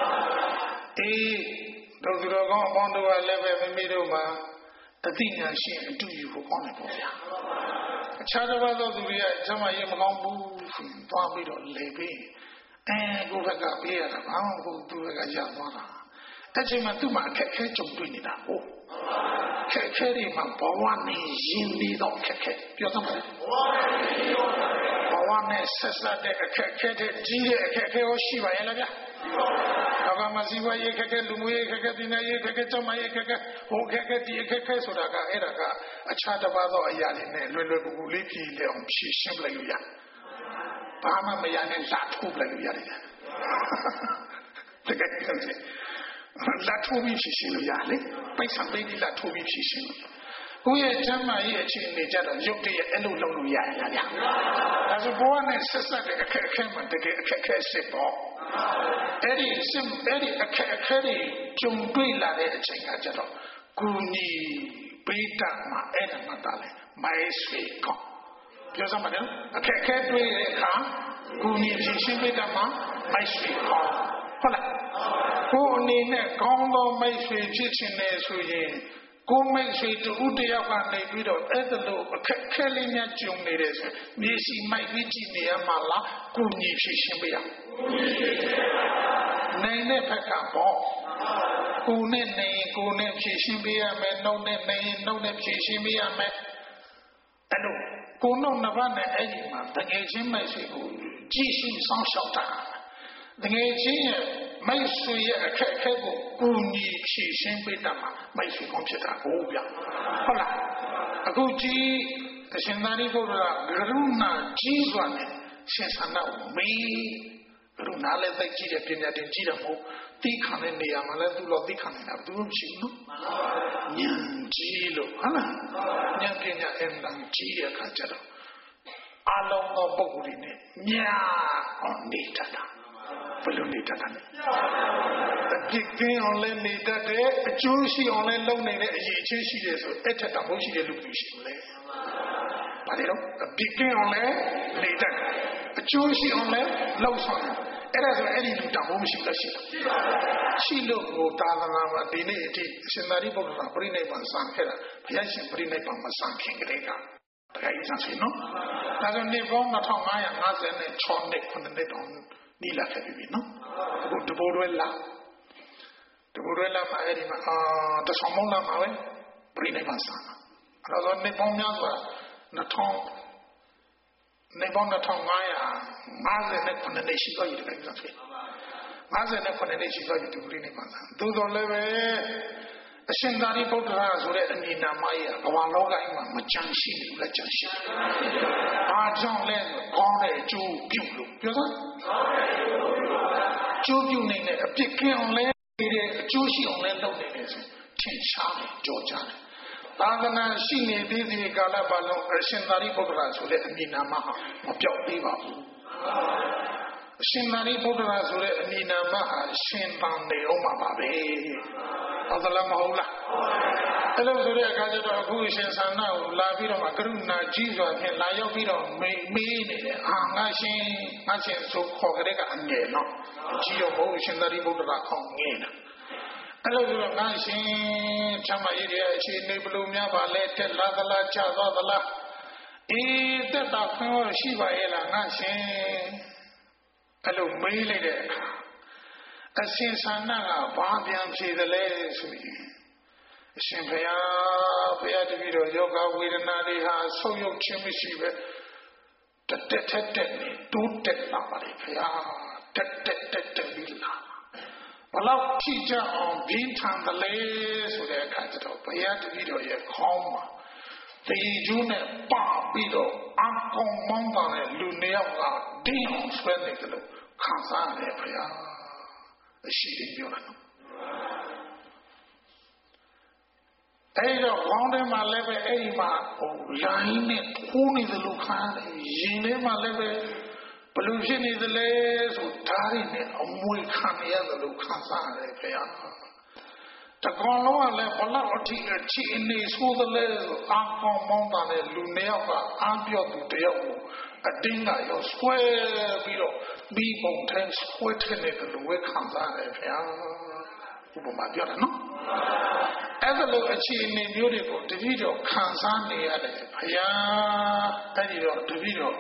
Speaker 1: ဒုက္ခရောကောင်းအပေါင်းတို့ကလည်းပဲမိမိတို့မှာအသိဉာဏ်ရှိအတူယူဖို့ကောင်းတယ်ပေါ့ဗျာအခြားတစ်ပါးသောသူတွေကကျမရေမကောင်းဘူးဆိုရင်သွားပြီးတော့လေပြီးကိုယ့်ဘက်ကပေးရတာဘာမှမဟုတ်သူ့ဘက်ကရသွားတာအဲ့ချိန်မှာသူ့မှာအခက်ခဲကြုံတွေ့နေတာဟုတ်ခက်ခဲတွေမှာဘဝနဲ့ရင်းနှီးတော့ခက်ခဲပြောသမှာဘဝနဲ့ဆက်စပ်တဲ့အခက်ခဲတဲ့ကြီးတဲ့အခက်ခဲရောရှိပါရဲ့လားဗျာဘာမှစီဝါရေးခက်ခဲလူမျိုးရေးခက်ခဲပြည်နယ်ရေးခက်ခဲကျမရေးခက်ခဲဟိုခက်ခဲဒီခက်ခဲဆိုတာကအဲ့ဒါကအခြားတစ်ပါးသောအရာတွေနဲ့လွယ်လွယ်ကူကူလေးဖြည့်လျအောင်ဖြည့်ရှင်းလိုက်လို့ရဘာမှမရနဲ့လာထုတ်လိုက်လို့ရတယ်တကယ်ကြည့်လာထုတ်ပြီးဖြည့်ရှင်းလို့ရလေပိုက်ဆံပေးပြီးလာထုတ်ပြီးဖြည့်ရှင်းလို့ကိုယ့်ရဲ့ကျမ်းမာရေးအခြေအနေကြတော့ရုပ်တရက်အဲ့လိုလုပ်လို့ရရလားဗျာဒါဆိုဘဝနဲ့ဆက်ဆက်တဲ့အခက်အခဲမှတကယ်အခက်အခဲစစ်ပေါ့အဲ့ဒီအခက်အခဲတွေကြုံတွေ့လာတဲ့အချိန်ကကြတော့ကိုညီပေးတတ်မှာအဲ့ဒါမှတားလဲမိုင်းဆွေကောပြောစမ်းပါတော့အခက်အခဲတွေ့တဲ့အခါကိုညီဖြည့်ရှင်းပေးတတ်မှာမိုင်းဆွေကောဟုတ်လားကိုအနေနဲ့ကောင်းသောမိုင်းဆွေဖြစ်ခြင်းနဲ့ဆိုရင်ကိုမိတ်ဆွေတူတယောက်ကနေပြီးတော့အဲ့ဒါလို့အခက်ခဲလေးများကြုံနေတယ်ဆိုမြေစီမိုက်ပြီးကြည့်နေရမှာလားကိုညီဖြည့်ရှင်းပေးရနိုင်တဲ့ဖက်ကပေါ့ကိုနဲ့နေကိုနဲ့ဖြည့်ရှင်းပေးရမယ်နှုတ်နဲ့နေနှုတ်နဲ့ဖြည့်ရှင်းပေးရမယ်အဲ့လိုကိုနှုတ်နှစ်ပါးနဲ့အဲ့ဒီမှာတကယ်ချင်းမိုက်ဆွေကိုကြည့်ရှုစောင့်ရှောက်တာတကယ်ချင်းရဲ့မိုက်ဆွေရဲ့အခက်အခဲကိုကိုညီဖြည့်ရှင်းပေးတတ်မှာမိုက်ဆွေကောင်းဖြစ်တာကိုဗျဟုတ်လားအခုကြည့်အရှင်သာရိပုတ္တရာကရုဏာကြီးစွာနဲ့ရှင်သန္တာကိုမေးကရုဏာလည်းသိကြည့်တဲ့ပညာတင်ကြည့်တယ်မဟုတ်သိခံတဲ့နေရာမှာလည်းသူ့လိုသိခံနေတာဘူးသူမရှိဘူးနော်ဉာဏ်ကြီးလို့ဟုတ်လားဉာဏ်ပညာအမှန်ကြီးတဲ့အခါကျတော့အလုံးသောပုဂ္ဂိုလ်တွေနဲ့ညာအောင်နေတတ်တာဘယ်လိုနေတတ်တာလဲအပြစ်ကင်းအောင်လည်းနေတတ်တယ်အကျိုးရှိအောင်လည်းလုပ်နိုင်တဲ့အရေးအချင်းရှိတယ်ဆိုအဲ့ထက်တော့မရှိတဲ့လူတွေရှိမလဲဘာလဲတော့အပြစ်ကင်းအောင်လည်းနေတတ်တယ်အကျိုးရှိအောင်လည်းလုပ်ဆောင်တယ်အဲ့ဒါဆိုအဲ့ဒီလူတောင်မရှိလို့ရှိလို့ဟိုသာသနာမှာဒီနေ့အထိအရှင်သာရိပုတ္တရာပြိဋိဘံစံခဲ့တာဘုရားရှင်ပြိဋိဘံမှာစံခင်ကြတဲ့ကတကယ်ကြီးစံရှင်နော်ဒါဆိုနေ့ပေါင်း2556နှစ်9နှစ်တောင်နီလာခဲ့ပြီနော်အခုတဘောတွဲလာမှာအဲ့ဒီမှာတဆောင်မုံလာမှာပဲပြိဋိဘံစံအဲ့တော့နေ့ပေါင်းများစွာနေပေါင်း2559နှစ်ရှိသွားပြီတကယ်ဆိုရင်59နှစ်ရှိသွားပြီဒီပြိဋိဘံစံသို့တော်လည်းပဲအရှင်သာရိပုတ္တရာဆိုတဲ့အမည်နာမကြီးကဘဝလောကကြီးမှာမကြံရှိဘူးလားကြံရှိတယ်။ဘာကြောင့်လဲကောင်းတဲ့အကျိုးပြုလို့ပြောစမ်းကျိုးပြုနေတဲ့အပြစ်ကင်းအောင်လဲတဲ့အကျိုးရှိအောင်လဲလုပ်နေတယ်ဆိုထင်ရှားတယ်ကြောကြတယ်။သာသနာရှိနေသေးတဲ့ကာလပတ်လုံးအရှင်သာရိပုတ္တရာဆိုတဲ့အမည်နာမဟာမပြောက်သေးပါဘူး။အရှင်သာရိပုတ္တရာဆိုတဲ့အမည်နာမဟာရှင်သန်နေအောင်ပါပဲ။ဟုတ်သလားမဟုတ်လားအဲ့လိုဆိုတဲ့အခါကျတော့အခုရှင်သန္တာကိုလာပြီးတော့မှကရုဏာကြီးစွာဖြင့်လာရောက်ပြီးတော့မေးနေတယ်ငါရှင်ဆိုခေါ်ကြတဲ့ကအငယ်နော်ကြီးတော့ဘုရားရှင်သာရိပုတ္တရာအောင်ငယ်တာအဲ့လိုဆိုတော့ငါရှင်ချမ်းမရည်ရဲ့အခြေအနေဘလို့များပါလဲတက်လာသလားကျသွားသလားတက်တာခွင့်ရှိပါရဲ့လားငါရှင်အဲ့လိုမေးလိုက်တဲ့အခါအရှင်သန္တာကဘာပြန်ဖြေတယ်လဲဆိုရင်အရှင်ဘုရားတပည့်တော်ယောဂဝေဒနာတွေဟာဆုပ်ယုပ်ခြင်းမရှိပဲတက်နေတိုးတက်လာပါလေဘုရားတက်ပြီးလာဘလောက်ကြည့်ကြအောင်ဘင်းထန်တယ်လေဆိုတဲ့အခါကျတော့ဘုရားတပည့်တော်ရဲ့ခေါင်းမှာတေကျူးနဲ့ပပြီးတော့အကောင်မောင်းတဲ့လူနှစ်ယောက်ကတင်းအောင်ဆွဲနေတယ်လို့ခံစားရတယ်ဘုရားရှိတယ်ပြောတာနော်အဲ့တော့ခေါင်းထဲမှာလည်းပဲအဲ့ဒီမှာလိုင်းနဲ့ထိုးနေသလိုခံရတယ်ရင်ထဲမှာလည်းပဲဘလို့ဖြစ်နေသလဲဆိုဓာတ်ရည်နဲ့အမွေခံရသလိုခံစားရတယ်ခင်ဗျာတကောင်လုံးကလည်းဘလောက်အထိအခြေအနေဆိုးသလဲဆိုအကောင်မောင်းတာနဲ့လူနှစ်ယောက်ကအားပြော့သူတယောက်ကိုအတင်းကရောဆွဲပြီးတော့မိဘုံထဲဆွဲထည့်နေတယ်လို့ဝေခံစားရတယ်ခင်ဗျာဥပမာပြောတာနော်အဲ့ဒါလိုအခြေအနေမျိုးတွေကိုတတိတော်ခံစားနေရတယ်ဘုရားအဲ့ဒီတော့တတိတော်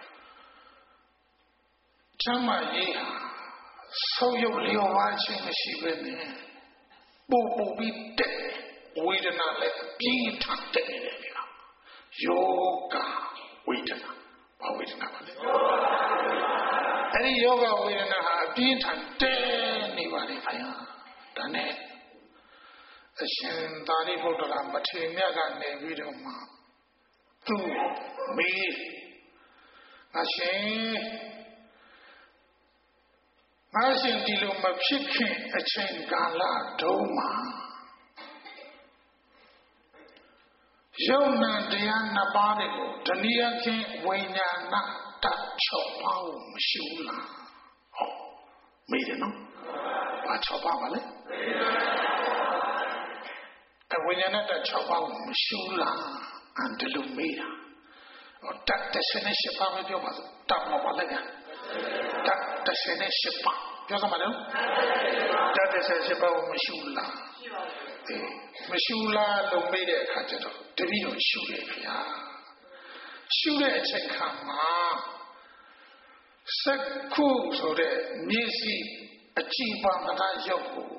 Speaker 1: ချမ်းမရေးဆုပ်ယုပ်လျော်ဝါခြင်းမရှိဘဲနဲ့ပို့ပြီးတက်ဝေဒနာလည်းပြင်းထန်တက်နေတယ်ဗျာယောဂဝေဒနာဘာဝေဒနာပါလဲအဲ့ဒီယောဂဝေဒနာဟာအပြင်းထန်တဲနေပါလေဗျာဒါနဲ့အရှင်သာရိပုတ္တရာမထေရမြတ်ကနေပြီးတော့မှသူမေးငါရှင်ဒီလိုမဖြစ်ခင်အချိန်ကာလတုန်းမှာယုံနာတရားနှစ်ပါးတွေကိုတနည်းအားဖြင့်ဝိညာဏတတ်6ပါးကိုမရှိဘူးလားဟောမေးတယ်နော်ဘာ6ပါးပါလဲဝိညာဏတတ်6ပါးကိုမရှိဘူးလားအဲ့ဒါလို့မေးတာတတ်18ပါးပဲပြောပါစို့တတ်မပါလည်းကတတ်18ပါးပြောစမ်းပါလို့တတ်18ပါးကိုမရှိဘူးလားမရှိဘူးလားလို့မေးတဲ့အခါကျတော့တပည့်တော်ရှုတယ်ဗျာရှုတဲ့အချိန်ခါမှာစက္ခုဆိုတဲ့မျက်စိအကြည်ပါဒနာရုပ်ကို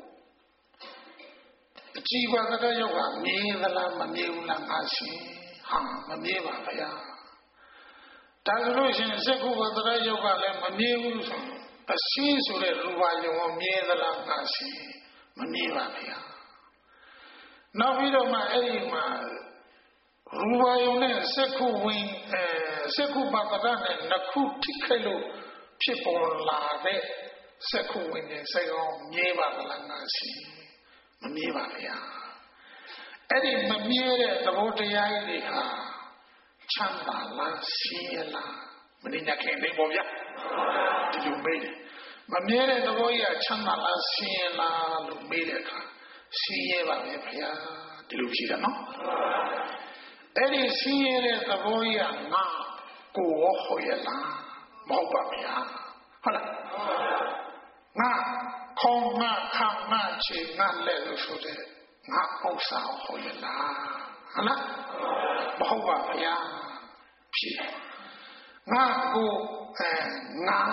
Speaker 1: အကြည်ပါဒနာရုပ်ကမြင်သလားမမြင်ဘူးလားငါရှင်ဟာမမြင်ပါဗျာဒါဆိုလို့ရှိရင်စက္ခုပါဒနာရုပ်ကလည်းမမြင်ဘူးဆိုအရှင်းဆိုတဲ့ရူပါယုံကိုမြင်သလားငါရှင်မမြင်ပါဗျာနောက်ပြီးတော့မှအဲ့ဒီမှာရူပါယုံနဲ့စက္ခုဝင်စက္ခုပါဒနာနဲ့နှစ်ခုထိခိုက်လို့ဖြစ်ပေါ်လာတဲ့စက္ခုဝင်နဲ့စိတ်အောင်မြင်ပါမလားငါရှင်မမြင်ပါဗျာအဲ့ဒီမမြင်တဲ့သဘောတရားတွေဟာချမ်းသာလားဆင်းရဲလားမင်းညခင်နေပေါ့ဗျာဒီလိုမေးတယ်မမြင်တဲ့သဘောကြီးကချမ်းသာလားဆင်းရဲလားလို့မေးတဲ့အခါဆင်းရဲပါပဲဗျာဒီလိုဖြေတာနော်အဲ့ဒီဆင်းရဲတဲ့သဘောကြီးကငါကိုယ်ဟောရလားမဟုတ်ပါဗျာဟုတ်လားငါခေါင်းငါခါငါခြေငါလက်လို့ဆိုတဲ့ငါဥစ္စာဟောရလားဟုတ်လားမဟုတ်ပါဗျာဖြေငါကိုငါ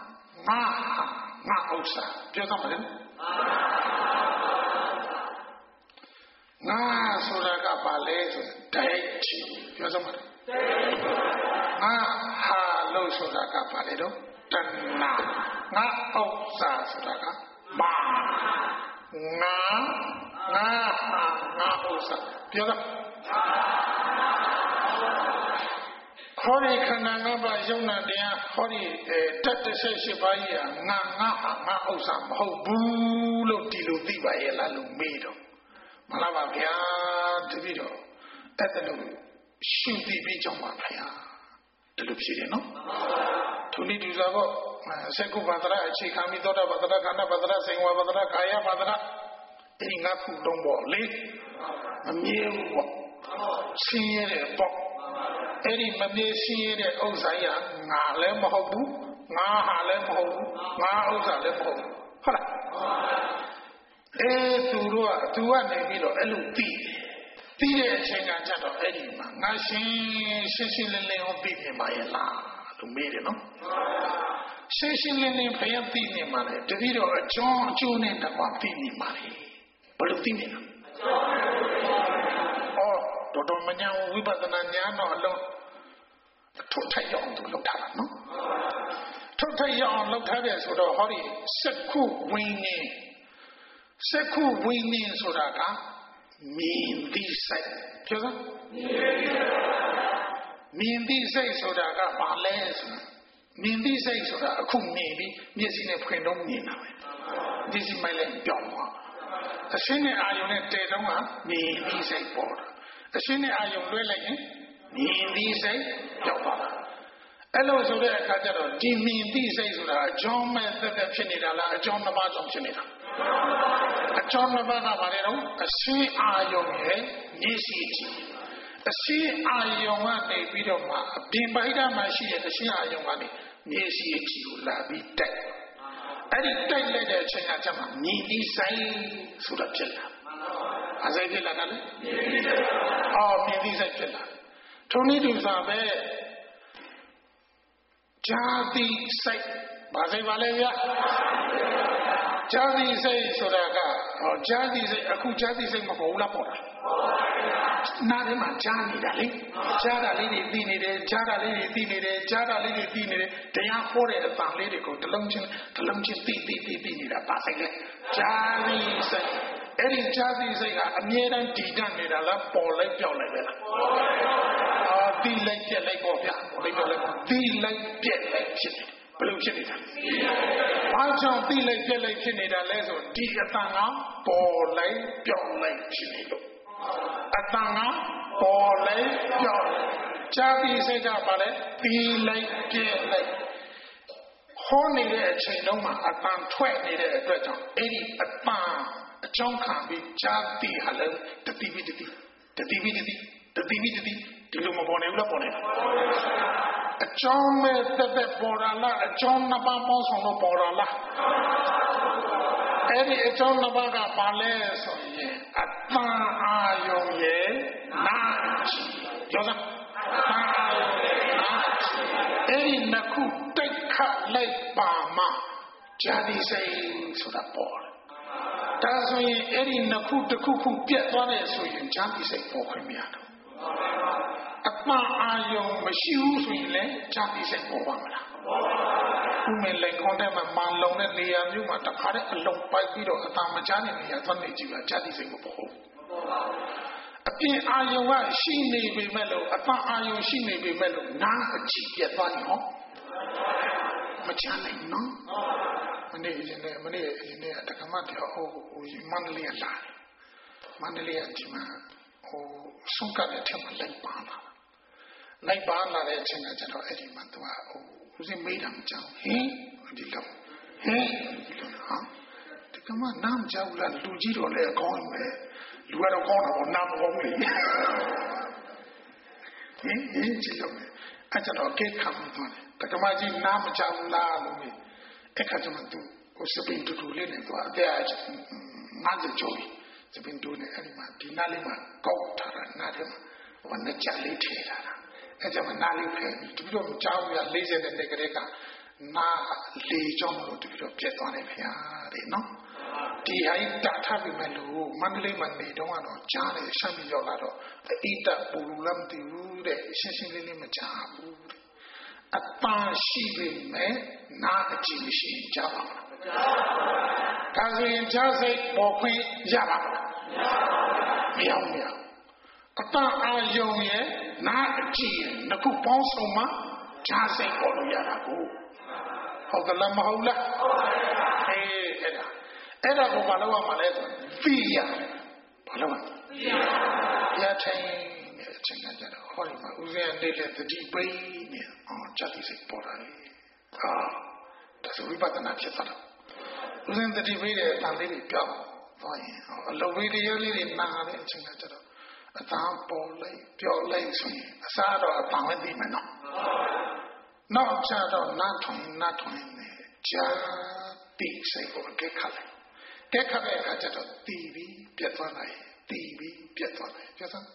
Speaker 1: ဥစ္စာပြောတော့မလဲငါဆိုတာကဘာလဲဆိုဒိုက်ချီပြောစမ်းပါလေငါဟာလို့ဆိုတာကဘာလဲတော့တဏ္ဍာငါဥစ္စာဆိုတာကမာငါဟာငါဥစ္စာပြောတော့ခေါ်ဒီခန္ဓာ၅ပါးယုံနာတရားခေါ်ဒီတတ်18ပါးကြီးဟာငါဟာငါဥစ္စာမဟုတ်ဘူးလို့ဒီလိုသိပါရဲ့လားလို့မေးတော့မလားပါဗျာတပည့်တော်အဲ့ဒါလို့ရှုသိပြီးကြောင်းပါဗျာဒီလိုဖြစ်တယ်နော်သူနိဒုသာဘောစက္ခုပါဒရာအခြေခံပြီးသောတာပတ္တရာခန္ဓာပတ္တရာစိံဝပတ္တရာကာယပတ္တရာဒီငါခုလုံးပေါ့လေမမြဲဘူးပေါ့ဆင်းရဲတဲ့ပေါ့အဲ့ဒီမမြဲဆင်းရဲတဲ့ဥစ္စာရငါလည်းမဟုတ်ဘူးငါဟာလည်းမဟုတ်ဘူးငါဥစ္စာလည်းမဟုတ်ဘူးဟုတ်လားသူကနေပြီးတော့အဲ့လိုသိတဲ့အချိန်ကကြတော့အဲ့ဒီမှာငါရှင်းလင်းလင်းဟောသိနေပါရဲ့လားလို့မေးတယ်နော်ရှင်းလင်းလင်းဘယ်သိနေမှာလဲတတိတော့အကျိုးနဲ့တကွာသိနေပါလေဘယ်လိုသိနေလဲတော်မညာဝိပဿနာဉာဏ်တော့အလုံးထုတ်ထိုက်အောင်သူလုပ်ထားတာနော်ထုတ်ထိုက်အောင်လုပ်ထားတယ်ဆိုတော့ဟောဒီစက္ခုဝိညာဉ်ဆိုတာကမြင်သိစိတ်ပြောစမ်းမြင်သိစိတ်ဆိုတာကဘာလဲဆိုတာမြင်သိစိတ်ဆိုတာအခုမြင်ပြီးမျက်စိနဲ့ဖွင့်တော့မြင်တာပဲဒီစီမိုင်းလည်းပြောင်းသွားအရှင်းနဲ့အာယုံနဲ့တည်တော့ကမြင်သိစိတ်ပေါ်တာအရှင်းနဲ့အာယုံလွှဲလိုက်ရင်မြင်သိစိတ်ပြောင်းသွားတာအဲ့လိုဆိုတဲ့အခါကျတော့ဒီမြင်သိစိတ်ဆိုတာအကြောင်းမဲ့သက်ဖြစ်နေတာလားအကြောင်းနှစ်ပါးကြောင့်ဖြစ်နေတာအကြောင်းနှစ်ပါးကဘာလဲတော့အရှင်းအာယုံရဲ့မျက်စိကြည့်အရှင်းအာယုံကနေပြီးတော့မှအပြင်ဗိဓာမှာရှိတဲ့အရှင်းအာယုံကနေမျက်စိကြည့်ကိုလာပြီးတိုက်အဲ့ဒီတိုက်လိုက်တဲ့အချိန်ကကျမှမြင်သိစိတ်ဆိုတာဖြစ်လာအစိတ်ဖြစ်လာတယ်လေမြင်သိစိတ်ဖြစ်လာထုံနည်းတူစွာပဲဇာတိစိတ်ဘာစိတ်ပါလဲဗျာဇာတိစိတ်ဆိုတာကဇာတိစိတ်အခုဇာတိစိတ်မဟုတ်ဘူးလားပေါ့လားနာထဲမှာကြားနေတာလေကြားတာလေးတွေသိနေတယ်ကြားတာလေးတွေသိနေတယ်ကြားတာလေးတွေသိနေတယ်တရားဟောတဲ့အပံလေးတွေကိုတလုံးချင်းသိနေတာပါစိတ်လေကြားသိစိတ်အဲ့ဒီကြားသိစိတ်ကအမြဲတမ်းတည်တတ်နေတာလားပေါ်လိုက်ပြောက်လိုက်ပဲလားသိလိုက်ပြက်လိုက်ပေါ့ဗျာသိလိုက်ပြက်လိုက်ဖြစ်နေဘယ်လိုဖြစ်နေတာဘာကြောင့်သိလိုက်ပြက်လိုက်ဖြစ်နေတာလဲဆိုဒီအတန်ကပေါ်လိုက်ပြောက်လိုက်ဖြစ်နေလို့အတန်ကပေါ်လိုက်ပြောက်ကြားသိစိတ်ကပါလေသိလိုက်ပြက်လိုက်ဟောနေတဲ့အချိန်လုံးမှာအတန်ထွက်နေတဲ့အတွက်ကြောင့်အဲ့ဒီအတန်အကြောင်းခံပြီးကြားသိဟာလဲတတိပိဒီလိုမပေါ်နေဘူးလားပေါ်နေအကြောင်းမဲ့တက်ပေါ်လာလားအကြောင်းနှစ်ပါးပေါင်းဆောင်လို့ပေါ်လာလားအဲ့ဒီအကြောင်းနှစ်ပါးကပါလဲဆိုရင်အတန်အာယုံရဲ့နာချီရောစမ်းအတန်အာယုံရဲ့နာချီအဲ့ဒီနှစ်ခုတိုက်ခတ်လိုက်ပါမှဂျာတိစိတ်ဆိုတာပေါ်တယ်ဒါဆိုရင်အဲ့ဒီနှစ်ခုတစ်ခုခုပြတ်သွားတယ်ဆိုရင်ဂျာတိစိတ်ပေါ်ခွင့်မရတော့အပန်းအာယုံမရှိဘူးဆိုရင်လည်းဂျာတိစိတ်ပေါ်ပါမလားဥမင်းလက်ခွန်တဲ့မှာမန်လုံတဲ့နေရာမျိုးမှာတခါတည်းအလုံးပိုက်ပြီးတော့အသာမချတဲ့နေရာသွားနေကြည့်ပါဂျာတိစိတ်မပေါ်ဘူးအပြင်အာယုံကရှိနေပေမဲ့လို့အပန်းအာယုံရှိနေပေမဲ့လို့နားအကြည့်ပြတ်သွားရင်ဟောမချနိုင်နော်မနေ့အရင်နဲ့တက္ကမပြောဟိုမန္တလေးလာမန္တလေးကဒီမှာဆုံးကတဲ့ထက်မှလိုက်ပါလာတဲ့အချိန်ကကျတော့အဲ့ဒီမှာသူကဦးစင်းမေးတာမကြောက်ဒီလိုဟာတက္ကမနားမကြောက်လားလူကြီးတော့လည်းအကောင်းပဲလူကတော့ကောင်းတာပေါ့နားမကောင်းဘူးလေကြည့်လို့အဲ့ကျတော့ကိတ်ခံသွားတယ်တက္ကမကြီးနားမကြောက်လားလို့မေးအဲ့ခါကျမှသူစပင်တူလေးနဲ့သွားတဲ့အ50ကျော်စပင်တူနဲ့အဲ့ဒီမှာဒီနားလေးမှာကောက်ထားတာနားထဲမှာဟိုနဲ့ကြလေးထည့်ထားတာအဲ့ကျမှနားလေးဖယ်ပြီးတပည့်တော်ကြောင်းရ40နဲ့တက်ကလေးကနားလေးကြောင်းလို့တပည့်တော်ပြတ်သွားတယ်ခင်ဗျာတဲ့နော်ဒီဟာကြီးတာထားပြီမဲ့လို့မန္တလေးမှာနေတော့ကတော့ကြားတယ်ရှမ်းပြည်ရောက်လာတော့အိတ်တပူလူလည်းမသိဘူးတဲ့ရှင်းလေးမကြားဘူးတဲ့အပန်းရှိပေမဲ့နားအကြည့်မရှိကြပါဘူးဒါဆိုရင်ကြားစိတ်ပေါ်ခွင့်ရပါမရအတန်အာယုံရဲ့နားအကြည့်နှစ်ခုပေါင်းစုံမှကြားစိတ်ပေါ်လို့ရတာကိုဟုတ်ကလားမဟုတ်လားအဲ့ဒါကိုဘာလို့ရမှာလဲဆိုသိရဘာလို့ရထိုင်တဲ့အချိန်ကကြတော့ဟောဒီမှာဦးဇင်းအနေနဲ့တတိပိနေဂျာတိစိတ်ပေါ်လာတယ်ဒါဆိုဝိပဿနာဖြစ်သွားတော့ဦးဇင်းတတိပိတဲ့အတန်လေးတွေပြောင်းသွားရင်အလုံးဝေးတရားလေးတွေနားတဲ့အချိန်ကကြတော့အတန်ပေါ်လိုက်ပြောလိုက်ဆိုရင်အစားတော့အတန်လည်းသိမယ်နော်နောက်ကျတော့နားထွင်နေဂျာတိစိတ်ကိုကဲခတ်လိုက်တဲ့အခါကျတော့တီးပြီးပြတ်သွားလိုက်ပြောစမ်းပါ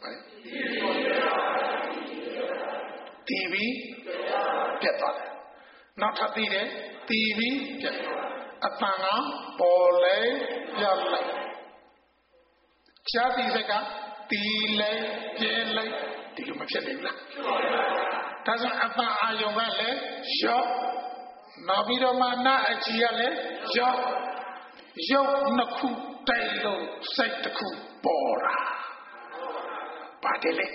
Speaker 1: တီးပြီးပြတ်သွားတယ်နောက်ထပ်တီးတယ်တီးပြီးပြတ်အတန်ကပေါ်လဲပြောက်လိုက်ဂျာတိစိတ်ကတီးလိုက်ပြဲလိုက်ဒီလိုမဖြစ်နိုင်ဘူးလားဒါဆိုအတန်အာယုံကလည်းရော့နောက်ပြီးတော့မှနာအကြည့်ကလည်းရော့ရုပ်နှစ်ခုတိုက်လို့စိတ်တစ်ခုပေါ်တာပါတယ်လေ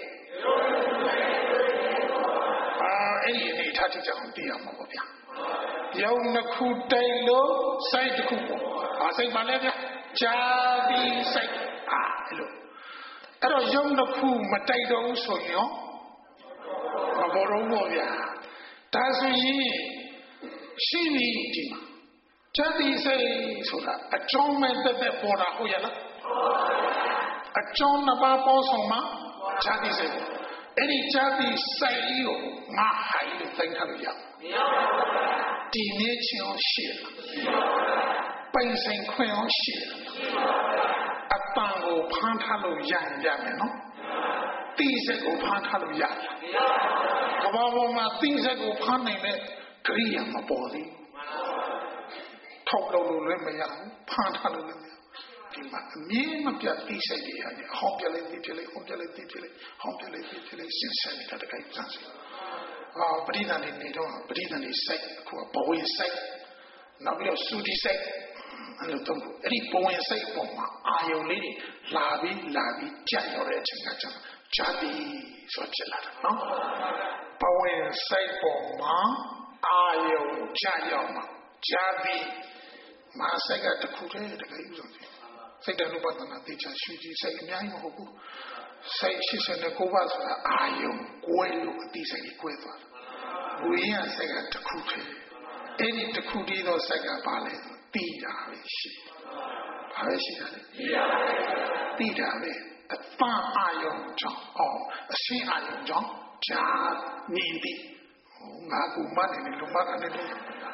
Speaker 1: အဲ့ဒီအနေထားကြည့်ကြအောင်သိရမှာပေါ့ဗျာရုပ်နှစ်ခုတိုက်လို့စိတ်တစ်ခုပေါ်စိတ်ပါလဲဗျာဂျာတိစိတ်အဲ့လိုအဲ့တော့ရုပ်နှစ်ခုမတိုက်တော့ဘူးဆိုရင်မပေါ်တော့ဘူးဗျာဒါဆိုရင်ရှိပြီဒီမှာဂျာတိစိတ်ဆိုတာအကြောင်းမဲ့တက်ပေါ်တာဟုတ်ရလားအကြောင်းနှစ်ပါးပေါင်းဆောင်မှဂျာတိစိတ်အဲ့ဒီဂျာတိစိတ်ကိုငါဟိုင်လို့သိထားလို့ရမရပါဘူးဒီနေ့ချင်းအောင်ရှိလားပိုင်ဆိုင်ခွင့်အောင်ရှိလားအပန်းကိုဖမ်းထားလို့ရမယ်နော်တိစိတ်ကိုဖမ်းထားလို့ရလားကဘာပေါ်မှာတိစိတ်ကိုဖမ်းနိုင်တဲ့ကရိယာမပေါ်သေးဘူးထောက်လို့လည်းမရဘူးဖမ်းထားလို့လည်းမရဒီမှာအမြင်မပြတ်သိစိတ်တွေရတယ်ဟောင်းပြလိုက်သိဖြစ်လိုက်ဟောင်းပြလိုက်သိဖြစ်လိုက်ဟောင်းပြလိုက်သိဖြစ်လိုက်စဉ်းစားနေတာတကယ်စမ်းစစ်ပရိသတ်နေတော့ပရိသတ်နေစိတ်အခုဘဝစိတ်နောက်ပြီးတော့စူဒီစိတ်အဲ့လိုတော့အဲ့ဒီဘဝစိတ်ပေါ်မှာအာယုံလေးတွေလာပြီးကြက်ရောက်တဲ့အချိန်ကကြာတိဆိုဖြစ်လာတာနော်ဘဝစိတ်ပေါ်မှာအာယုံကြက်ရောက်မှာကြာတိမာစိတ်ကတခုတည်းတကယ်ဥဆုံးစိတ်တ ानु ပဒနာတေချာရှုကြည့်စိတ်အများကြီးမဟုတ်ဘူးစိတ်89ပါးဆိုတာအာယုံကိုယ်လို့အတိစိတ်ကြီးကိုယ်သွားတာဘူရင်ကစိတ်ကတခုတည်းအဲ့ဒီတခုတည်းသောစိတ်ကဘာလဲတိတာပဲရှိဘာပဲရှိတာလဲတိတာပဲအပန်းအာယုံကြောင့်အရှင်းအာယုံကြောင့်ဂျာနေသည်ငါကူမနေလို့မကနေလို့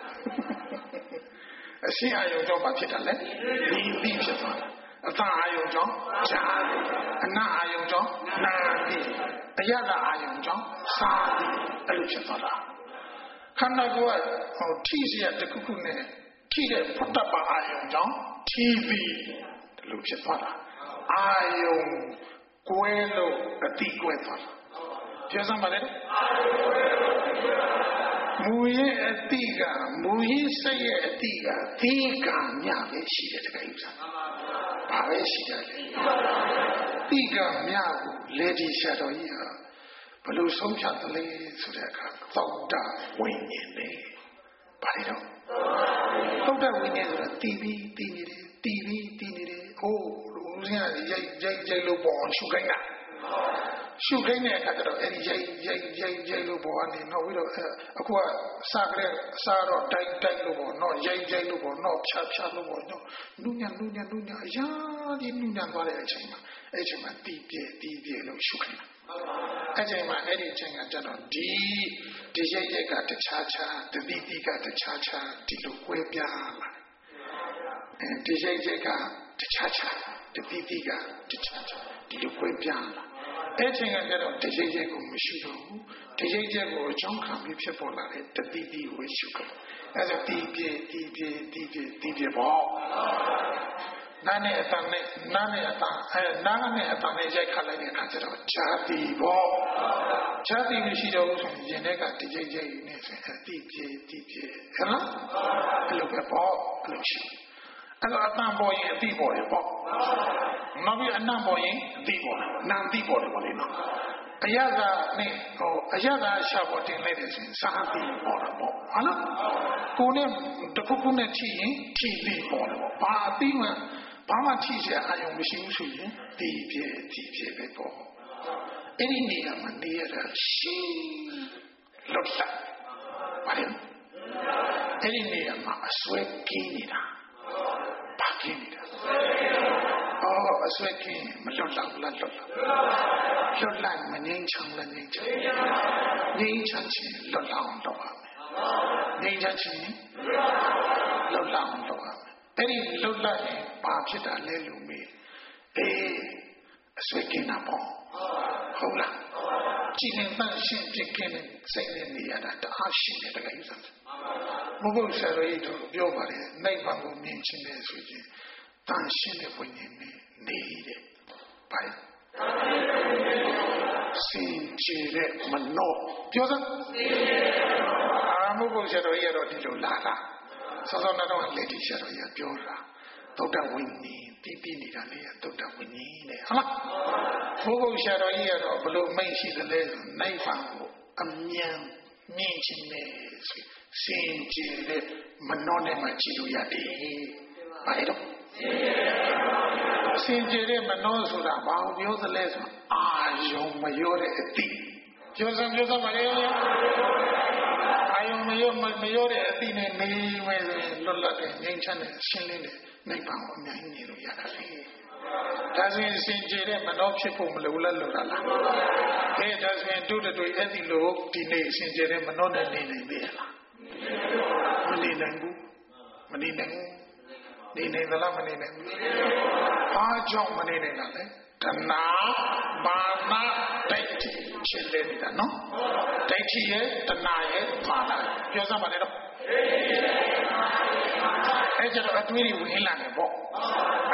Speaker 1: အရှင်းအာယုံကြောင့်ဘာဖြစ်တာလဲဒီသိဖြစ်သွားတာအသာအာယုံကြောင့်ဂျာအနအာယုံကြောင့်နာသည်အယတအာယုံကြောင့်စာသည်အဲ့လိုဖြစ်သွားတာခန္ဓာကိုယ်ကထိเสียတခုခုနဲ့ထိတဲ့ဖတ်တပါအာယုံကြောင့်ထိပြီးဒီလိုဖြစ်သွားတာအာယုံကွဲလို့အတိကွဲသွားတာပြောစမ်းပါလေမူရဲ့အတိကမူရဲ့စိတ်ရဲ့အတိကဒီကမြပဲရှိတယ်တကယ်ဥစ္စာဘာပဲရှိတယ်လေဒီကမြကိုလေဒီရှာတော်ကြီးဟာဘယ်လိုဆုံးဖြတ်သလဲဆိုတဲ့အခါသောတာဝိညာဉ်နဲ့ဘာလဲတော့သောတာဝိညာဉ်ဆိုတာတီးပြီးတီးနေတယ်ဟိုလူစင်းကရိုက်လို့ပေါ်ရှုခိုင်းတာရှုခိုင်းတဲ့အခါကျတော့အဲ့ဒီရိုက်လို့ပေါ်ကနေနောက်ပြီးတော့အခုကစားကြတဲ့စားတော့တိုက်လို့ပေါ်တော့ရိုက်လို့ပေါ်တော့ဖြတ်လို့ပေါ်တော့နုညံအရာဒီနုညံသွားတဲ့အချိန်မှာတီးပြေလို့ရှုခိုင်းတာအဲ့ချိန်မှာအဲ့ဒီအချိန်ကကျတော့ဒီရိုက်ကတခြားတတိကတခြားဒီလိုကွဲပြားလာဒီရိုက်ကတခြားတတိကတခြားဒီလိုကွဲပြားလာအဲ့ချိန်ကကျတော့ဒီရိုက်ကိုမရှိတော့ဘူးဒီရိုက်ကိုအကြောင်းခံပြီးဖြစ်ပေါ်လာတဲ့တတိကိုရှုခိုင်းအဲ့ဒါတီးပြေပေါ့နာနဲ့အတန်နဲ့နာနဲ့အတန်ရိုက်ခတ်လိုက်တဲ့အခါကျတော့ဈာတိပေါ့ဈာတိမရှိတော့ဘူးဆိုရင်လည်းကတကြိတ်နဲ့ဆိုရင်တီးပြေဟဲ့လားအဲ့လိုပဲပေါ့အဲ့လိုရှိအဲ့တော့အတန်ပေါ်ရင်အတိပေါ်တယ်ပေါ့နောက်ပြီးအနံ့ပေါ်ရင်အတိပေါ်တယ်နာတိပေါ်တယ်ပေါ့လေနော်အယကနဲ့အယကရှာပေါ်တင်လိုက်တယ်ဆိုရင်စာတိပေါ်တာပေါ့ဟုတ်လားကိုယ်နဲ့တခုနဲ့ထိရင်ထိပြီးပေါ်တယ်ပေါ့ဘာအတိမှဘာမှထိเสียအာရုံမရှိဘူးဆိုရင်တီးပြေပဲပေါ့အဲ့ဒီနေရာမှာနေရတာရှင်းလွတ်လာပါလေအဲ့ဒီနေရာမှာအစွဲကင်းနေတာဘာကင်းနေတာအစွဲကင်းမလွတ်လောက်လားလွတ်လိုက်မငြိမ်းချမ်းလားငြိမ်းချမ်းချင်းလွတ်လောက်အောင်လုပ်ရမယ်ငြိမ်းချမ်းချင်းလွတ်လောက်အောင်လုပ်ရမယ်အဲ့ဒီလွတ်လိုက်ရင်ဘာဖြစ်တာလဲလို့မေးအစွဲကင်းတာပေါ့ဟုတ်လားကြည်နေမှရှင်းပြကင်းတဲ့စိတ်နဲ့နေရတာတအားရှိတယ်တကယ်ကြီးစားမဟုတ်ဆရာတော်ကြီးတို့ပြောပါတယ်နိဗ္ဗာန်ကိုမြင်ခြင်းနဲ့ဆိုရင်တန်ရှင်းတဲ့ဝိညာဉ်နဲ့နေတဲ့ဘာစင်ကြယ်တဲ့မနောပြောစမ်းမဟုတ်ဆရာတော်ကြီးကတော့ဒီလိုလာတာစောစောကတော့လက်တီဆရာတော်ကြီးပြောတာသုတ္တဝိညာဉ်ပြီးနေတာလေသုတ္တဝိညာဉ်တဲ့ဟုတ်လားဘုရားဆရာတော်ကြီးကတော့ဘလို့မိတ်ရှိတယ်လဲဆိုနိဗ္ဗာန်ကိုအမြန်မြင်ခြင်းနဲ့စင်ကြယ်တဲ့မနောနဲ့မှကြည့်လို့ရတယ်ဘာလဲတော့စင်ကြယ်တဲ့မနောဆိုတာဘာကိုပြောသလဲဆိုအာယုံမရောတဲ့အတိပြောစမ်းပါလေအာယုံမရောတဲ့အတိနဲ့နေမယ်ဆိုရင်လွတ်လပ်တဲ့ငြိမ်းချမ်းတဲ့ရှင်းလင်းတဲ့နိဗ္ဗာန်ကိုအများကြီးနေလို့ရတယ်လေဒါဆိုရင်စင်ကြယ်တဲ့မနောဖြစ်ဖို့မလိုလားလို့လားဒါဆိုရင်တို့တွေ့အဲ့ဒီလိုဒီနေ့စင်ကြယ်တဲ့မနောနဲ့နေနိုင်ပြီလားမနေနိုင်ဘူးနေနိုင်သလားမနေနိုင်ဘူးဘာကြောင့်မနေနိုင်တာလဲတဏှာမာနဒိဋ္ဌိဖြစ်နေနေတာနော်ဒိဋ္ဌိရဲ့တဏှာရဲ့မာနပြောစမ်းပါလေတော့အဲ့ကျတော့အတွေးတွေဝင်လာတယ်ပေါ့အ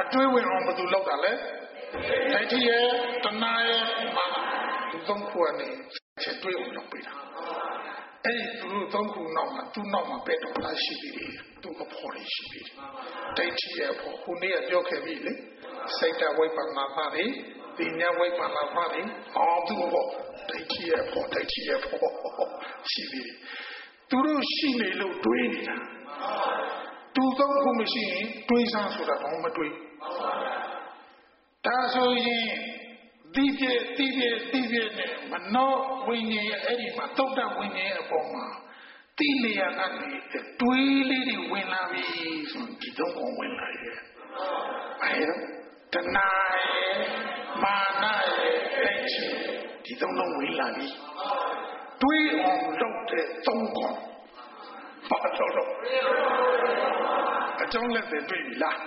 Speaker 1: တွေးဝင်အောင်ဘယ်သူလောက်တာလဲဒိဋ္ဌိရဲ့တဏှာရဲ့မာနသုံးခုကနေချက်တွေးအောင်လုပ်ပေးတာအဲ့ဒီသူတို့သုံးခုနောက်မှာသူ့နောက်မှာပဲတော်လာရှိသေးတယ်သူ့အဖို့ရရှိသေးတယ်ဒိဋ္ဌိရဲ့ဖို့ခုနေ့ကပြောခဲ့ပြီလေစိတ်တဝိပ္ပန္နာပါလေဒီညာဝိပ္ပန္နာပါလေအောင်သူ့ဖို့ဒိဋ္ဌိရဲ့ဖို့ရှိသေးတယ်သူတို့ရှိနေလို့တွေးနေတာသူသုံးခုမရှိရင်တွေးစားဆိုတာတော့မတွေးဒါဆိုရင်တိပြည့်နဲ့မနောဝိညာဉ်ရဲ့အဲ့ဒီမှာသုတ်တဝိညာဉ်ရဲ့အပေါ်မှာတိလျာကနေတွေးလေးတွေဝင်လာပြီဆိုရင်ဒီသုံးခုဝင်လာရဲ့အဲတဏှာရဲ့မာနရဲ့ဒိဋ္ဌိဒီသုံးလုံးဝင်လာပြီတွေးအောင်လုပ်တဲ့သုံးခုဘာလို့အကြောင်းလက်တွေတွေ့ပြီလား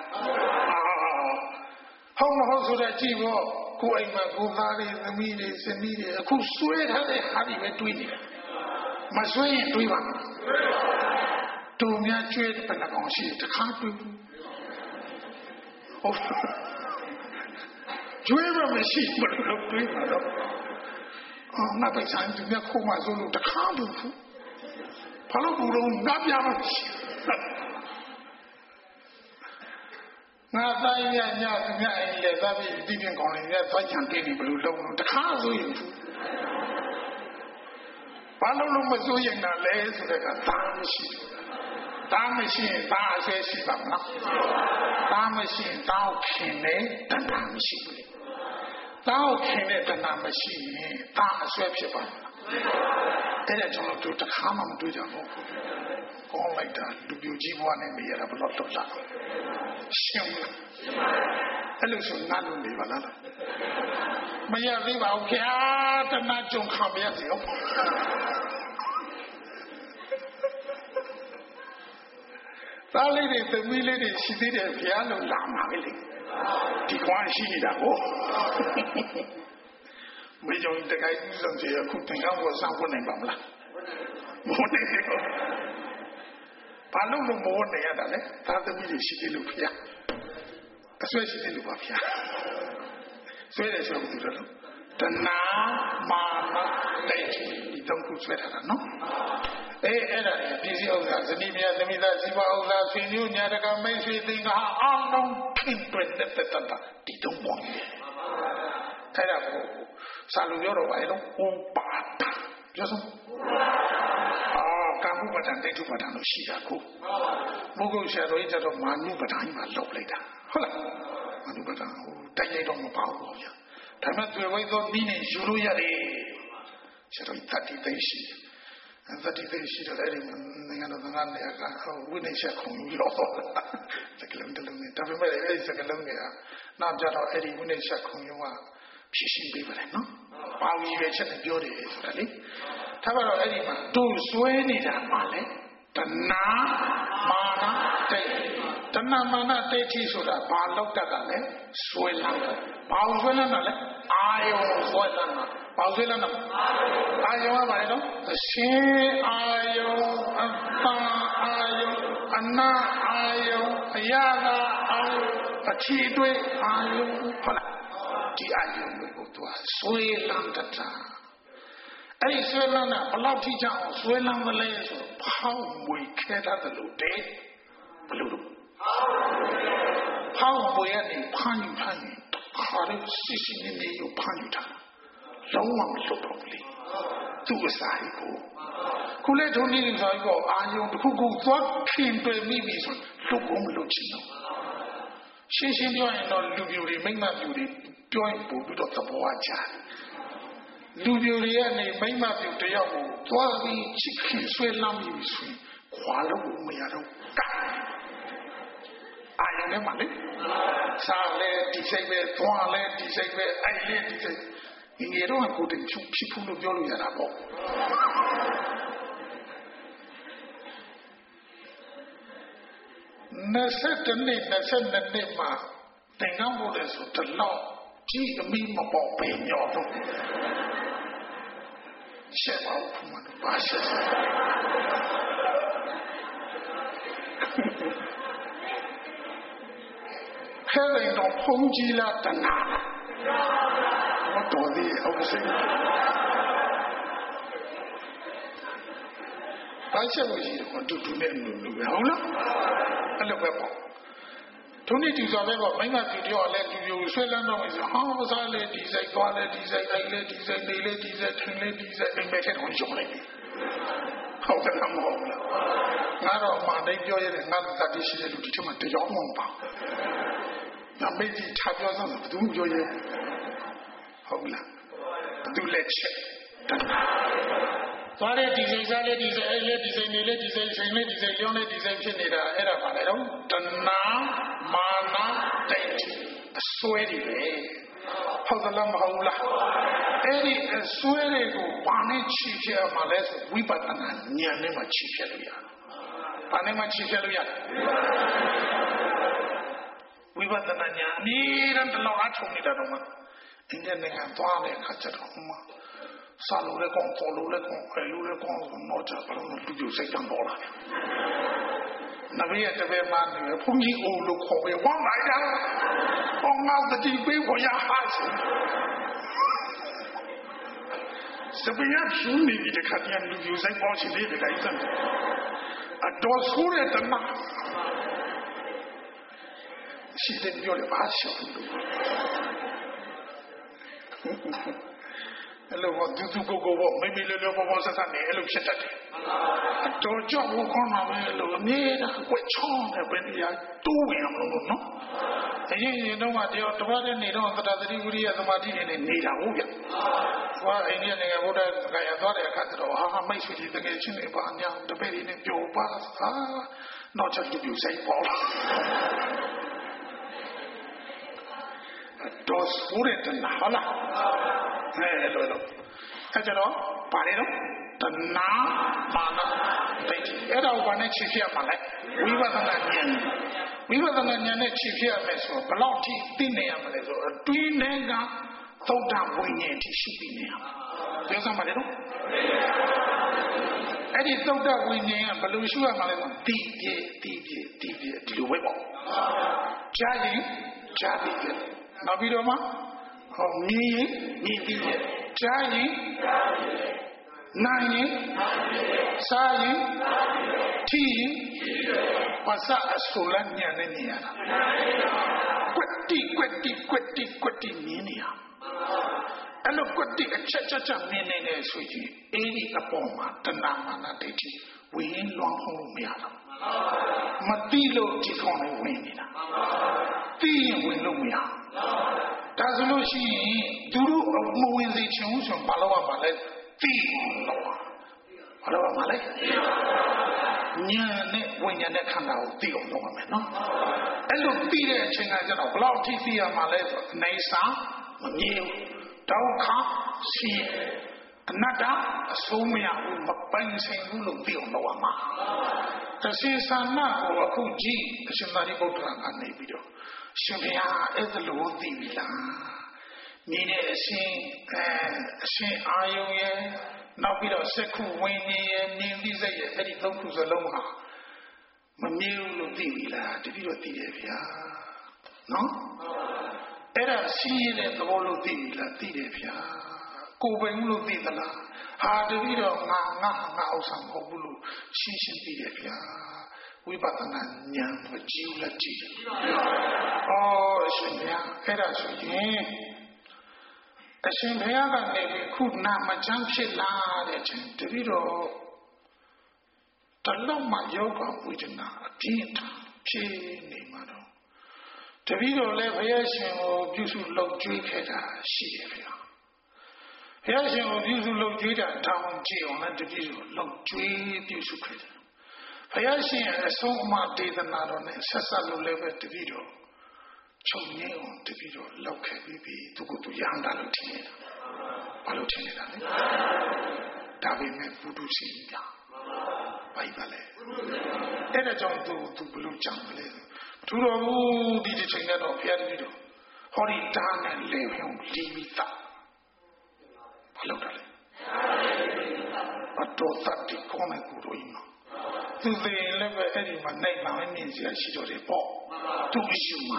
Speaker 1: ဟုတ်မဟုတ်ဆိုတော့ကြည့်ဖို့ကိုယ်အိမ်မှာကိုသားတွေသမီးတွေဇနီးတွေအခုဆွဲထားတဲ့ဟာတွေပဲတွေးနေတယ်မဆွဲရင်တွေးပါမလားသူများကျွေးတဲ့ဘယ်နှကောင်ရှိတခါတွေးဘူးဟုတ်ကျွေးမှမရှိဘယ်လိုတွေးမှာတော့ငါပိုက်ဆံသူများခုမှဆိုလို့တခါဘူးဘာလို့ဘူးတော့ငါပြမရှိငါတိုင်းညညသူများအိမ်လေသတိတိပြင်ကောင်းနေတယ်သွားချန်တေးနေဘယ်လိုလုပ်လို့တခါဆိုရင်ဘာလို့မစိုးရင်လဲဆိုတဲ့ကတာမရှိရင်တာအဆွဲရှိပါမလားတာမရှိရင်တောက်ခင်နဲ့တဏှာမရှိဘူးတောက်ခင်နဲ့တဏှာမရှိရင်တာအဆွဲဖြစ်ပါမလားအဲ့ဒါကြောင့်တို့တခါမှမတွေ့ကြဘူးကောင်းလိုက်တာလူပြိုကြီးဘဝနဲ့နေရတာဘလို့တော့လာရှင်းဘူးအဲ့လိုဆိုငါတို့နေပါလားမရသေးပါဘူးခင်ဗျာတဏှာကြုံခံရစေရောသားလေးတွေသမီးလေးတွေရှိသေးတယ်ဘုရားလို့လာမှာပဲလေဒီကွာရှိနေတာကိုမေကြောင့်တခိုင်းဆုံးချေအခုတင်ကောင်းကိုစောင့်ဖို့နိုင်ပါမလားမဟုတ်နိုင်ဘူးဘာလို့မဟုတ်နေရတာလဲသားသမီးတွေရှိသေးလို့ဘုရားအဆွဲရှိသေးလို့ပါဘုရားဆွဲတယ်ဆိုတော့ဘူးလို့တဏှာမာနဒိဋ္ဌိဒီသုံးခုဆွဲထားတာနော်အဲ့ဒါပစ္စည်းဥစ္စာဇနီးမြတ်သမီးသားဇီဝဥစ္စာဆွေမျိုးညာတကမိတ်ဆွေသင်္ကာအောင်လုံးခင်တွင်တဲ့တတဒီသုံးပေါ်အဲ့ဒါကိုစာလူပြောတော့ပါလေဥပါဒပြောစမ်းကာမှုပဋ္ဌာန်ဒိဋ္ဌုပဋ္ဌာန်လို့ရှိတာကိုဘုဂုဆရာတော်ကြီးကတော့မာနုပဋ္ဌာန်မှာလောက်လိုက်တာဟုတ်လားမာနုပဋ္ဌာန်ဟိုတိုက်ရိုက်တော့မပေါ့ဘူးဗျာဒါပေမဲ့တွေ့ဝိသောနီးနေယူလို့ရတယ်ဆရာတော်ကြီးတတိသိရှိသတိသိရှိတယ်အဲ့ဒီနိုင်ငံတော်သံဃာနေရာကဝိနည်းချက်ခုံပြီးတော့စကလုံးတလုံးနဲ့ဒါပေမဲ့အဲ့ဒီစကလုံးတွေကနောက်ကြတော့အဲ့ဒီဝိနည်းချက်ခုံရုံကဖြည့်ရှင်းပေးပါလေနော်။ဘာဝီပဲချက်နဲ့ပြောတယ်ဆိုတာလေ။ဒါကတော့အဲ့ဒီမှာသူဆွဲနေတာမှလည်းတဏှာမာနဒိဋ္ဌိတဏှာမာနဒိဋ္ဌိဆိုတာဘာလောက်တတ်တာလဲဆွဲလာတယ်။ဘာဆွဲလာတာလဲအာယုံဆွဲလာတာဘာဆွဲလာတာအာယုံကဘာလဲတော့အရှင်အာယုံအတ္တအာယုံအနာအာယုံအယတာအာယုံအချီတွေအာယုံဟုတ်လားဒီအာယုံကိုသူကဆွဲလန်းတတ်အဲ့ဒီဆွဲလန်းတာဘယ်လောက်ထိချအောင်ဆွဲလန်းမလဲဆိုဖောက်မွေခဲတတ်တယ်လို့တဲ့ဘယ်လိုလုပ်ဖောက်မွေရနေဖမ်းယူခါရစစ်နေရဖမ်းယူတာလုံးဝမလွတ်တော့ဘူးလေသူ့အစာကိုခုလေထုံးနေဆိုတော့အာယုံတစ်ခုခုသွားခင်တွေ့မိပြီဆိုလွတ်ကုန်မလွတ်ချင်တော့ရှင်းရှင်းပြောရင်တော့လူပြိုတွေမိမ့်မပြိုတွေပြောရင်ပို့ပြီးတော့သဘောအကျလူပြိုတွေကနေမိမ့်မပြိုတယောက်ကိုသွားပြီးချစ်ခင်ဆွဲလမ်းပြီးဆိုရင်ခွာလို့မရတော့အာယုံနဲ့မှလေစားလဲဒီစိတ်ပဲသွားလဲဒီစိတ်ပဲအဲ့ဒီဒီစိတ်ငယ်တော့ကိုတည်းဖြစ်ဖို့လို့ပြောလို့ရတာပေါ့20နှစ်မှာသင်္ကန်းဖို့လဲဆိုတလောက်ကြီးအမိမပေါ်ပင်ညောတော့ရှက်ပါဦးမလို့ပါရှက်ခဲစိန်တော်ဖုံးကြီးလားတဏှာမတော်သေးအောင်စိတ်ဘာချက်လို့ရှိတော့တူတူနဲ့လူပဲဟုတ်လားအဲ့လိုပဲပေါ့ထုံးနေတူစားပဲပေါ့မိမတူတယောက်လည်းလူပြိုဆွဲလန်းတော့မယ်ဆိုဟာမစားလေဒီစိတ်သွားလေဒီစိတ်အိုက်လေဒီစိတ်နေလေဒီစိတ်ထင်လေဒီစိတ်အိမ်မဲ့ထက်တော့ရုံလိုက်ပြီဟုတ်တယ်မဟုတ်လားငါတော့မှတိုင်းပြောရတယ်ငါတတိရှိတဲ့လူဒီထက်မှတယောက်မှမပါငါမေ့ကြည့်ထားပြောစမ်းဘယ်သူပြောရဲဟုတ်လားဘယ်သူလက်ချက်တဏှာသွားတဲ့ဒီစိတ်စားလေဒီစိတ်အဲ့လေဒီစိတ်နေလေဒီစိတ်ချိန်လေဒီစိတ်လျောင်းလေဒီစိတ်ဖြစ်နေတာအဲ့ဒါပါလေတော့တဏှာမာနဒိဋ္ဌိအစွဲတွေပဲဟုတ်သလားမဟုတ်လားအဲ့ဒီအစွဲတွေကိုဘာနဲ့ချီဖြတ်မှာလဲဆိုဝိပဿနာဉာဏ်နဲ့မှချီဖြတ်လို့ရတယ်ဘာနဲ့မှချီဖြတ်လို့ရတယ်ဝိပဿနာဉာဏ်အမြဲတမ်းတလောက်အထုံနေတာတော့မှအင်းတဲ့နိုင်ငံသွားတဲ့အခါကျတော့မှစာလို့လည်းကောင်းပေါ်လို့လည်းကောင်းအဲလို့လည်းကောင်းတော့ကြပါတော့သူတို့စိတ်တမ်းပေါ်လာတယ်နဘေးရဲ့တပည့်မနေဘုန်းကြီးအိုလို့ခေါ်ပဲဝမ်းလိုက်တာဟောငါတတိပေးဖို့ရဟာစပင်းရဖြူနေဒီခါတည်းလူယူဆိုင်ပေါ်ရှိသေးတယ်ကိစ္စအတော်ဆိုးတဲ့တမရှိတဲ့ပြောလေပါရှောင်းလို့အဲ့လိုဒုသူကိုဘောမိမိလေးလေးဘောဆက်ဆက်နေအဲ့လိုဖြစ်တတ်တယ်အတော်ကြောက်ဖို့ကောင်းတာပဲလို့နေတာကွချောင်းတဲ့ဘယ်နေရာတိုးဝင်အောင်လို့နော်အရင်တော့မှတယောက်တစ်ပတ်နဲ့နေတော့သတ္တသတိဝိရိယသမာဓိတွေနဲ့နေတာဟုတ်ဗျ။ဘာအိန္ဒိယနိုင်ငံဘုရားကရသွားတဲ့အခါကျတော့ဟာမိတ်ဆွေတွေတကယ်ချင်းတွေပါညာတပည့်တွေနဲ့ပျော်ပါဟာတော့ချက်တူပြစိတ်ပေါ်တော့ဆိုးတဲ့တဏှာဟုတ်လားအဲ့လိုအဲ့ကျတော့ပါလေတော့တဏှာမာနဒိဋ္ဌိအဲ့ဒါကိုဘာနဲ့ချီဖြတ်မှာလဲဝိပဿနာဉာဏ်ဝိပဿနာဉာဏ်နဲ့ချီဖြတ်မယ်ဆိုဘယ်လောက်ထိသိနေရမလဲဆိုအတွင်းထဲကသုဒ္ဓဝိညာဉ်ထိရှိပြီးနေရမှာပြောစမ်းပါလေတော့အဲ့ဒီသုဒ္ဓဝိညာဉ်ကဘယ်လိုရှိရမှာလဲဆိုတိပြေဒီလိုပဲပေါ့ကြားရင်ကြားပြီးပြနောက်ပြီးတော့မှဟောမြင်ရင်မြင်ပြီးပြကြားရင်နားရင်စားရင်ထိရင်ပါစအစိုးလညံ့နေနေရတာကွက်တိမြင်နေရအဲ့လိုကွက်တိအချက်မြင်နေနေဆိုရင်အဲ့ဒီအပေါ်မှာတဏှာမာနဒိဋ္ဌိဝင်လွန်အောင်လို့မရတော့မတိလို့ဒီခေါင်းနဲ့ဝင်နေတာသိရင်ဝင်လို့မရဒါဆိုလို့ရှိရင်သူတို့မဝင်စေချင်ဘူးဆိုရင်ဘာလို့ရမှာလဲသိလို့ဘာလို့ရမှာလဲညာနဲ့ဝိညာဉ်နဲ့ခန္ဓာကိုသိအောင်လုပ်ရမယ်နော်အဲ့လိုသိတဲ့အချိန်ကကျတော့ဘယ်လောက်ထိသိရမှာလဲဆိုအနေစာမမြင်ဘူးဒုက္ခရှိအနတ္တအဆုံးမရဘူးမပိုင်ဆိုင်ဘူးလို့သိအောင်လုပ်ရမှာတရှိသနာကိုအခုကြည့်အရှင်သာရိပုတ္တရာကနေပြီးတော့ရှင်ဘုရားအဲ့ဒါလို့သိပြီလားမြင်တဲ့အရှင်အာယုံရဲ့နောက်ပြီးတော့စက္ခုဝိညာဉ်ရဲ့မြင်သိစိတ်ရဲ့အဲ့ဒီသုံးခုစလုံးဟာမမြင်ဘူးလို့သိပြီလားတတိတော့သိတယ်ဗျာနော်အဲ့ဒါရှိရတဲ့သဘောလို့သိပြီလားသိတယ်ဗျာကိုယ်ပိုင်လို့သိသလားဟာတတိတော့ငါဥစ္စာမဟုတ်ဘူးလို့ရှင်းသိတယ်ဗျာဝိပဿနာဉာဏ်မကြည့်လက်ကြည့်ဩအရှင်ဘုရားအဲ့ဒါဆိုရင်အရှင်ဘုရားကနေပြီးခုနာမချမ်းဖြစ်လာတဲ့အချိန်တတိတော့တလုံးမှယောဂဝိဒနာအပြင်းထန်ဖြစ်နေမှာတော့တတိတော့လည်းဘုရားရှင်ကိုပြုစုလုပ်ကြွေးခဲ့တာရှိတယ်ဗျာဘုရားရှင်ကိုပြုစုလုပ်ကြွေးတာတောင်းကြည့်အောင်လည်းတတိတော့လုပ်ကြွေးပြုစုခဲ့တယ်ဘုရားရှင်အဆုံးအမဒေသနာတော်နဲ့ဆက်ဆက်လို့လည်းပဲတတိတော့ချုပ်ငြိမ်းအောင်တတိတော့လောက်ခဲ့ပြီးသူကသူရဟန္တာလို့ထင်နေတာဘာလို့ထင်နေတာလဲဒါပေမဲ့ဘုဒ္ဓရှင်ပြဘာကြီးပါလဲအဲ့ဒါကြောင့်သူဘလို့ကြောင့်လဲသူတော်ဘူးဒီချိန်နဲ့တော့ဘုရားတတိတော့ဟောဒီတားနဲ့လေဖြုံလီမိတာဘာလို့တာလဲအတော်သတ္တိခေါ်နေကိုတော့imaသူသိရင်လည်းပဲအဲ့ဒီမှာနိုင်မှာမြင်စရာရှိတော့တယ်ပေါ့သူမရှိမှလေ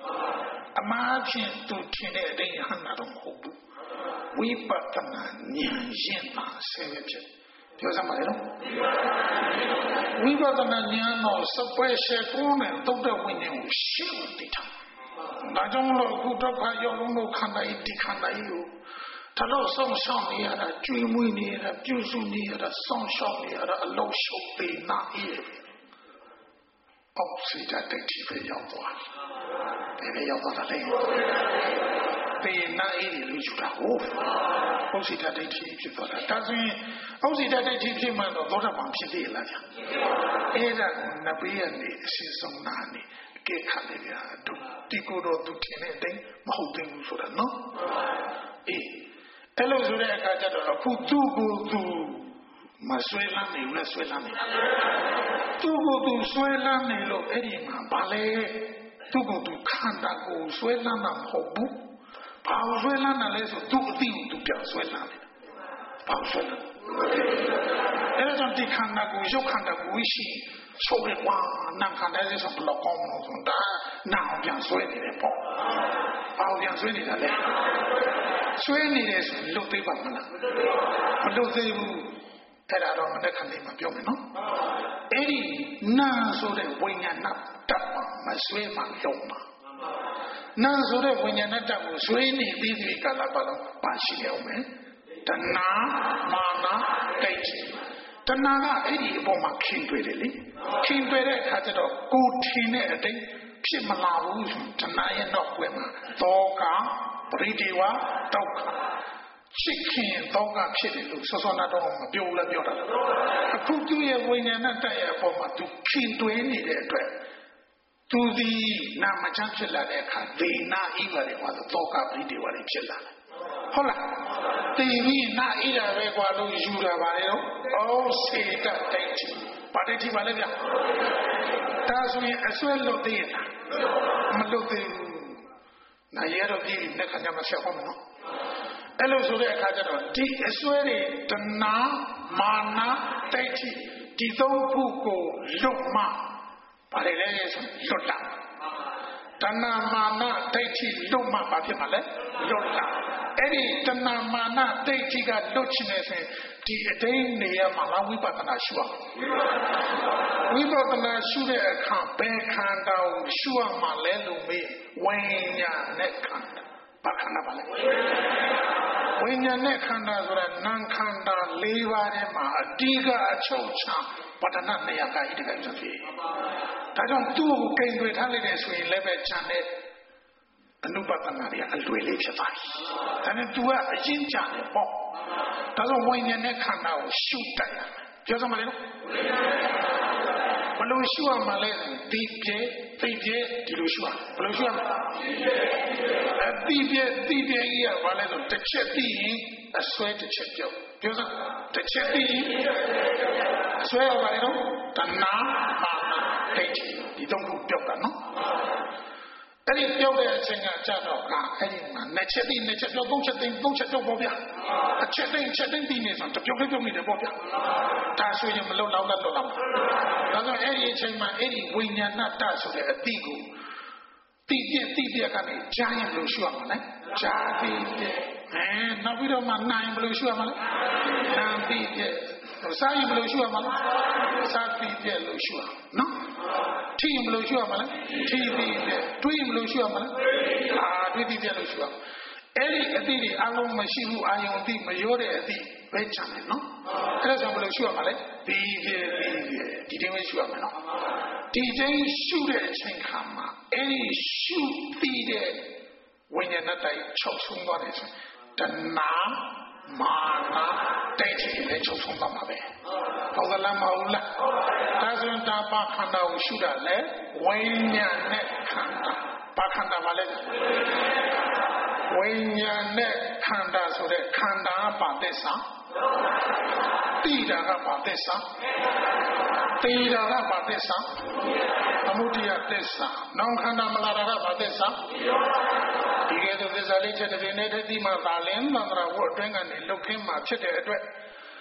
Speaker 1: အမှားဖြင့်သူထင်တဲ့အတိုင်းဟန်တာတော့မဟုတ်ဘူးဝိပဿနာဉာဏ်ရင့်တာဆဲပဲဖြစ်ပြောစမ်းပါလေနော်ဝိပဿနာဉာဏ်တော့စပွဲရှယ်ကိုနဲ့တုတ်တဲ့ဝိညာဉ်ကိုရှင်းသိထားဒါကြောင့်လို့အခုတော့ခါရောက်လို့ခန္ဓာဤဒီခန္ဓာဤကိုဒါလို့ဆုံးရှောင်နေရတာကျွေးမွေးနေရတာပြုစုနေရတာစောင့်ရှောက်နေရတာအလုံးရှုပ်ပေနာအေးအောက်စီတာတိတ်ကြီးပဲရောက်သွားတယ်ဘယ်ရောက်သွားတာလဲပေနာအေးတွေလူယူတာဟုတ်အောက်စီတာတိတ်ကြီးဖြစ်သွားတာဒါဆိုရင်အောက်စီတာတိတ်ကြီးဖြစ်မှတော့သောတာပန်ဖြစ်သေးလားဗျာအဲ့ဒါနဘေးကနေအရှင်းဆုံးနာနေကဲခါလေဗျာဒီကိုတော့သူထင်တဲ့အတိုင်းမဟုတ်သေးဘူးဆိုတာနော်အေးအဲ့လိုဆိုတဲ့အခါကျတော့အခုသူ့ကိုသူမဆွဲလန်းနေဘူးလားဆွဲလန်းနေသူ့ကိုသူဆွဲလန်းနေလို့အဲ့ဒီမှာဗာလေသူ့ကိုသူခန္ဓာကိုဆွဲလန်းတာမဟုတ်ဘူးဘာလို့ဆွဲလန်းတာလဲဆိုသူ့အသိကိုသူပြန်ဆွဲလန်းနေတာဘာလို့ဆွဲလန်းအဲ့ဒါကြောင့်ဒီခန္ဓာကိုရုပ်ခန္ဓာကိုရှိဆိုရကွာနာခန္ဓာလေးဆိုဘလောက်ကောင်းလို့ဆိုတာနာအောင်ပြန်ဆွဲနေတယ်ပေါ့ဘာလို့ပြန်ဆွဲနေတာလဲဆွဲနေတယ်ဆိုလွတ်သေးပါမလားမလွတ်သေးဘူးအဲ့ဒါတော့မနေ့ကနေ့မှပြောမယ်နော်အဲ့ဒီနာဆိုတဲ့ဝိညာဏတတ်မှာမဆွဲမှလုံးမှာနာဆိုတဲ့ဝိညာဏတတ်ကိုဆွဲနေသေးသေးကာလပတ်လုံးပါရှိရအောင်မယ်တဏှာမာနဒိဋ္ဌိတဏှာကအဲ့ဒီအပေါ်မှာခင်တွေ့တယ်လေခင်တွေ့တဲ့အခါကျတော့ကိုထင်တဲ့အတိုင်းဖြစ်မလာဘူးဆိုတဏှာရဲ့နောက်ွယ်မှာသောကပရိဒေဝဒုက္ခချစ်ခင်သောကဖြစ်တယ်လို့စောစောနာတော့မပြောဘူးလားပြောတာအခုသူ့ရဲ့ဝိညာဏတတ်ရဲ့အပေါ်မှာသူခင်တွေ့နေတဲ့အတွက်သူဒီနာမချမ်းဖြစ်လာတဲ့အခါဒေနာဤပါတယ်ဟောသောကပရိဒေဝတွေဖြစ်လာတယ်ဟုတ်လားတေပြီးနာဤတာပဲကွာလို့ယူတာပါလေတော့အော်စေတဒိဋ္ဌိပါဒိဋ္ဌိပါလေဗျာဒါဆိုရင်အစွဲလွတ်သေးရဲ့လားမလွတ်သေးဘူးနိုင်ရတော့ပြည်လက်ခံကြမှာဆက်ဟောမယ်နော်အဲ့လိုဆိုတဲ့အခါကျတော့ဒီအစွဲတွေတဏှာမာနဒိဋ္ဌိဒီသုံးခုကိုလွတ်မှဘာလဲလဲဆိုလွတ်တာတဏှာမာနဒိဋ္ဌိလွတ်မှဘာဖြစ်မှာလဲလွတ်တာအဲ့ဒီတဏှာမာနဒိဋ္ဌိကလွတ်ချင်နေဆိုရင်ဒီအတိုင်းနေရမှာလားဝိပဿနာရှုရဝိပဿနာရှုတဲ့အခါဘယ်ခန္ဓာကိုရှုရမှာလဲလို့မေးဝိညာဉ်နဲ့ခန္ဓာဘာခန္ဓာပါလဲဝိညာဉ်နဲ့ခန္ဓာဆိုတာနာမ်ခန္ဓာ၄ပါးထဲမှာအတိကအချုပ်ချပဋ္ဌာန်းနေရာကဣတိကဆိုဖြစ်ဒါကြောင့်သူ့ကိုကိန်းတွေထားလိုက်တဲ့ဆိုရင်လည်းပဲခြံတဲ့အနုပဒနာတွေအလွယ်လေးဖြစ်သွားပြီဒါနဲ့ तू ကအချင်းကြတယ်ပေါ့ဒါဆိုဝိညာဉ်နဲ့ခန္ဓာကိုရှုတတ်ရမယ်ပြောစမ်းပါလေနော်ဘယ်လိုရှုရမှာလဲဒီပြဲသိပြဲဒီလိုရှုရဘယ်လိုရှုရမလဲသိပြဲကြီးကဘာလဲဆိုတစ်ချက်သိရင်အစွဲတစ်ချက်ပြောက်ပြောစမ်းတစ်ချက်သိရင်အစွဲရပါလေနော်တဏှာမာနဒိဋ္ဌိဒီသုံးခုပြောက်တာနော်အဲ့ဒီပြောတဲ့အချိန်ကကြတော့အဲ့ဒီမှာနှစ်ချက်ပြောသုံးချက်ပြောပေါ့ဗျာအချက်သိပြီးနေဆိုတော့ပြောနေတယ်ပေါ့ဗျာဒါဆိုရင်မလုံလောက်တော့ဒါဆိုအဲ့ဒီအချိန်မှာအဲ့ဒီဝိညာဏတဆိုတဲ့အတိကိုတိပြက်ကနေကြားရင်ဘယ်လိုရှုရမှာလဲကြားပြီးပြက်နောက်ပြီးတော့မှနိုင်ဘယ်လိုရှုရမှာလဲနာပြီးပြက်စားရင်ဘယ်လိုရှုရမှာလဲစားပြီးပြက်လို့ရှုရနော်ထိရင်ဘယ်လိုရှုရမှာလဲထိပြီးပြက်တွေးရင်ဘယ်လိုရှုရမှာလဲတွေးပြီးပြက်လို့ရှုရအဲ့ဒီအတိတွေအလုံးမရှိဘူးအာယုံအတိမရောတဲ့အတိပဲချမ်းတယ်နော်အဲ့ဒါကြောင့်ဘယ်လိုရှုရမှာလဲပြီးပြက်ဒီတိုင်းပဲရှုရမှာနော်ဒီတိုင်းရှုတဲ့အချိန်ခါမှာအဲ့ဒီရှုပြီးတဲ့ဝိညာဏတိုင်းချုပ်ဆုံးသွားတယ်ဆိုတဏှာမာနဒိဋ္ဌိလည်းချုပ်ဆုံးသွားမှာပဲဟုတ်ကလားမဟုတ်လားဒါဆိုရင်ဒါပါခန္ဓာကိုရှုတာလေဝိညာဉ်နဲ့ခန္ဓာပါခန္ဓာပါလေဝိညာဉ်နဲ့ခန္ဓာဆိုတဲ့ခန္ဓာပါသစ္စာတိတာကပါသစ္စာတေတာကပါသစ္စာသမုဒိယသစ္စာနောင်ခန္ဓာမလာတာကပါသစ္စာဒီကဲတော့သစ္စာလေးချက်တစ်ပြင်းနဲ့တည်းမှသာလင်းသံဃာဝတ်အတွင်းကနေလုတ်ခင်းမှာဖြစ်တဲ့အတွက်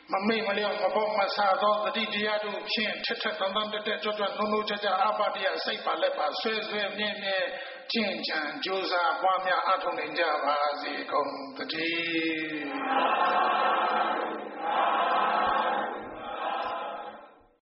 Speaker 1: မမေ့မလျော့မပေါ်မဆာသောတတိတရားတို့ဖြင့်ထက်ထက်တန်တန်တက်တက်ကြွကြွနုံနုံချာချာအပတရားစိတ်ပါလက်ပါဆွဲဆွဲမြဲမြဲကျင့်ကြံကြိုးစားပွားများအထောက်နိုင်ကြပါစေကုန်သတည်း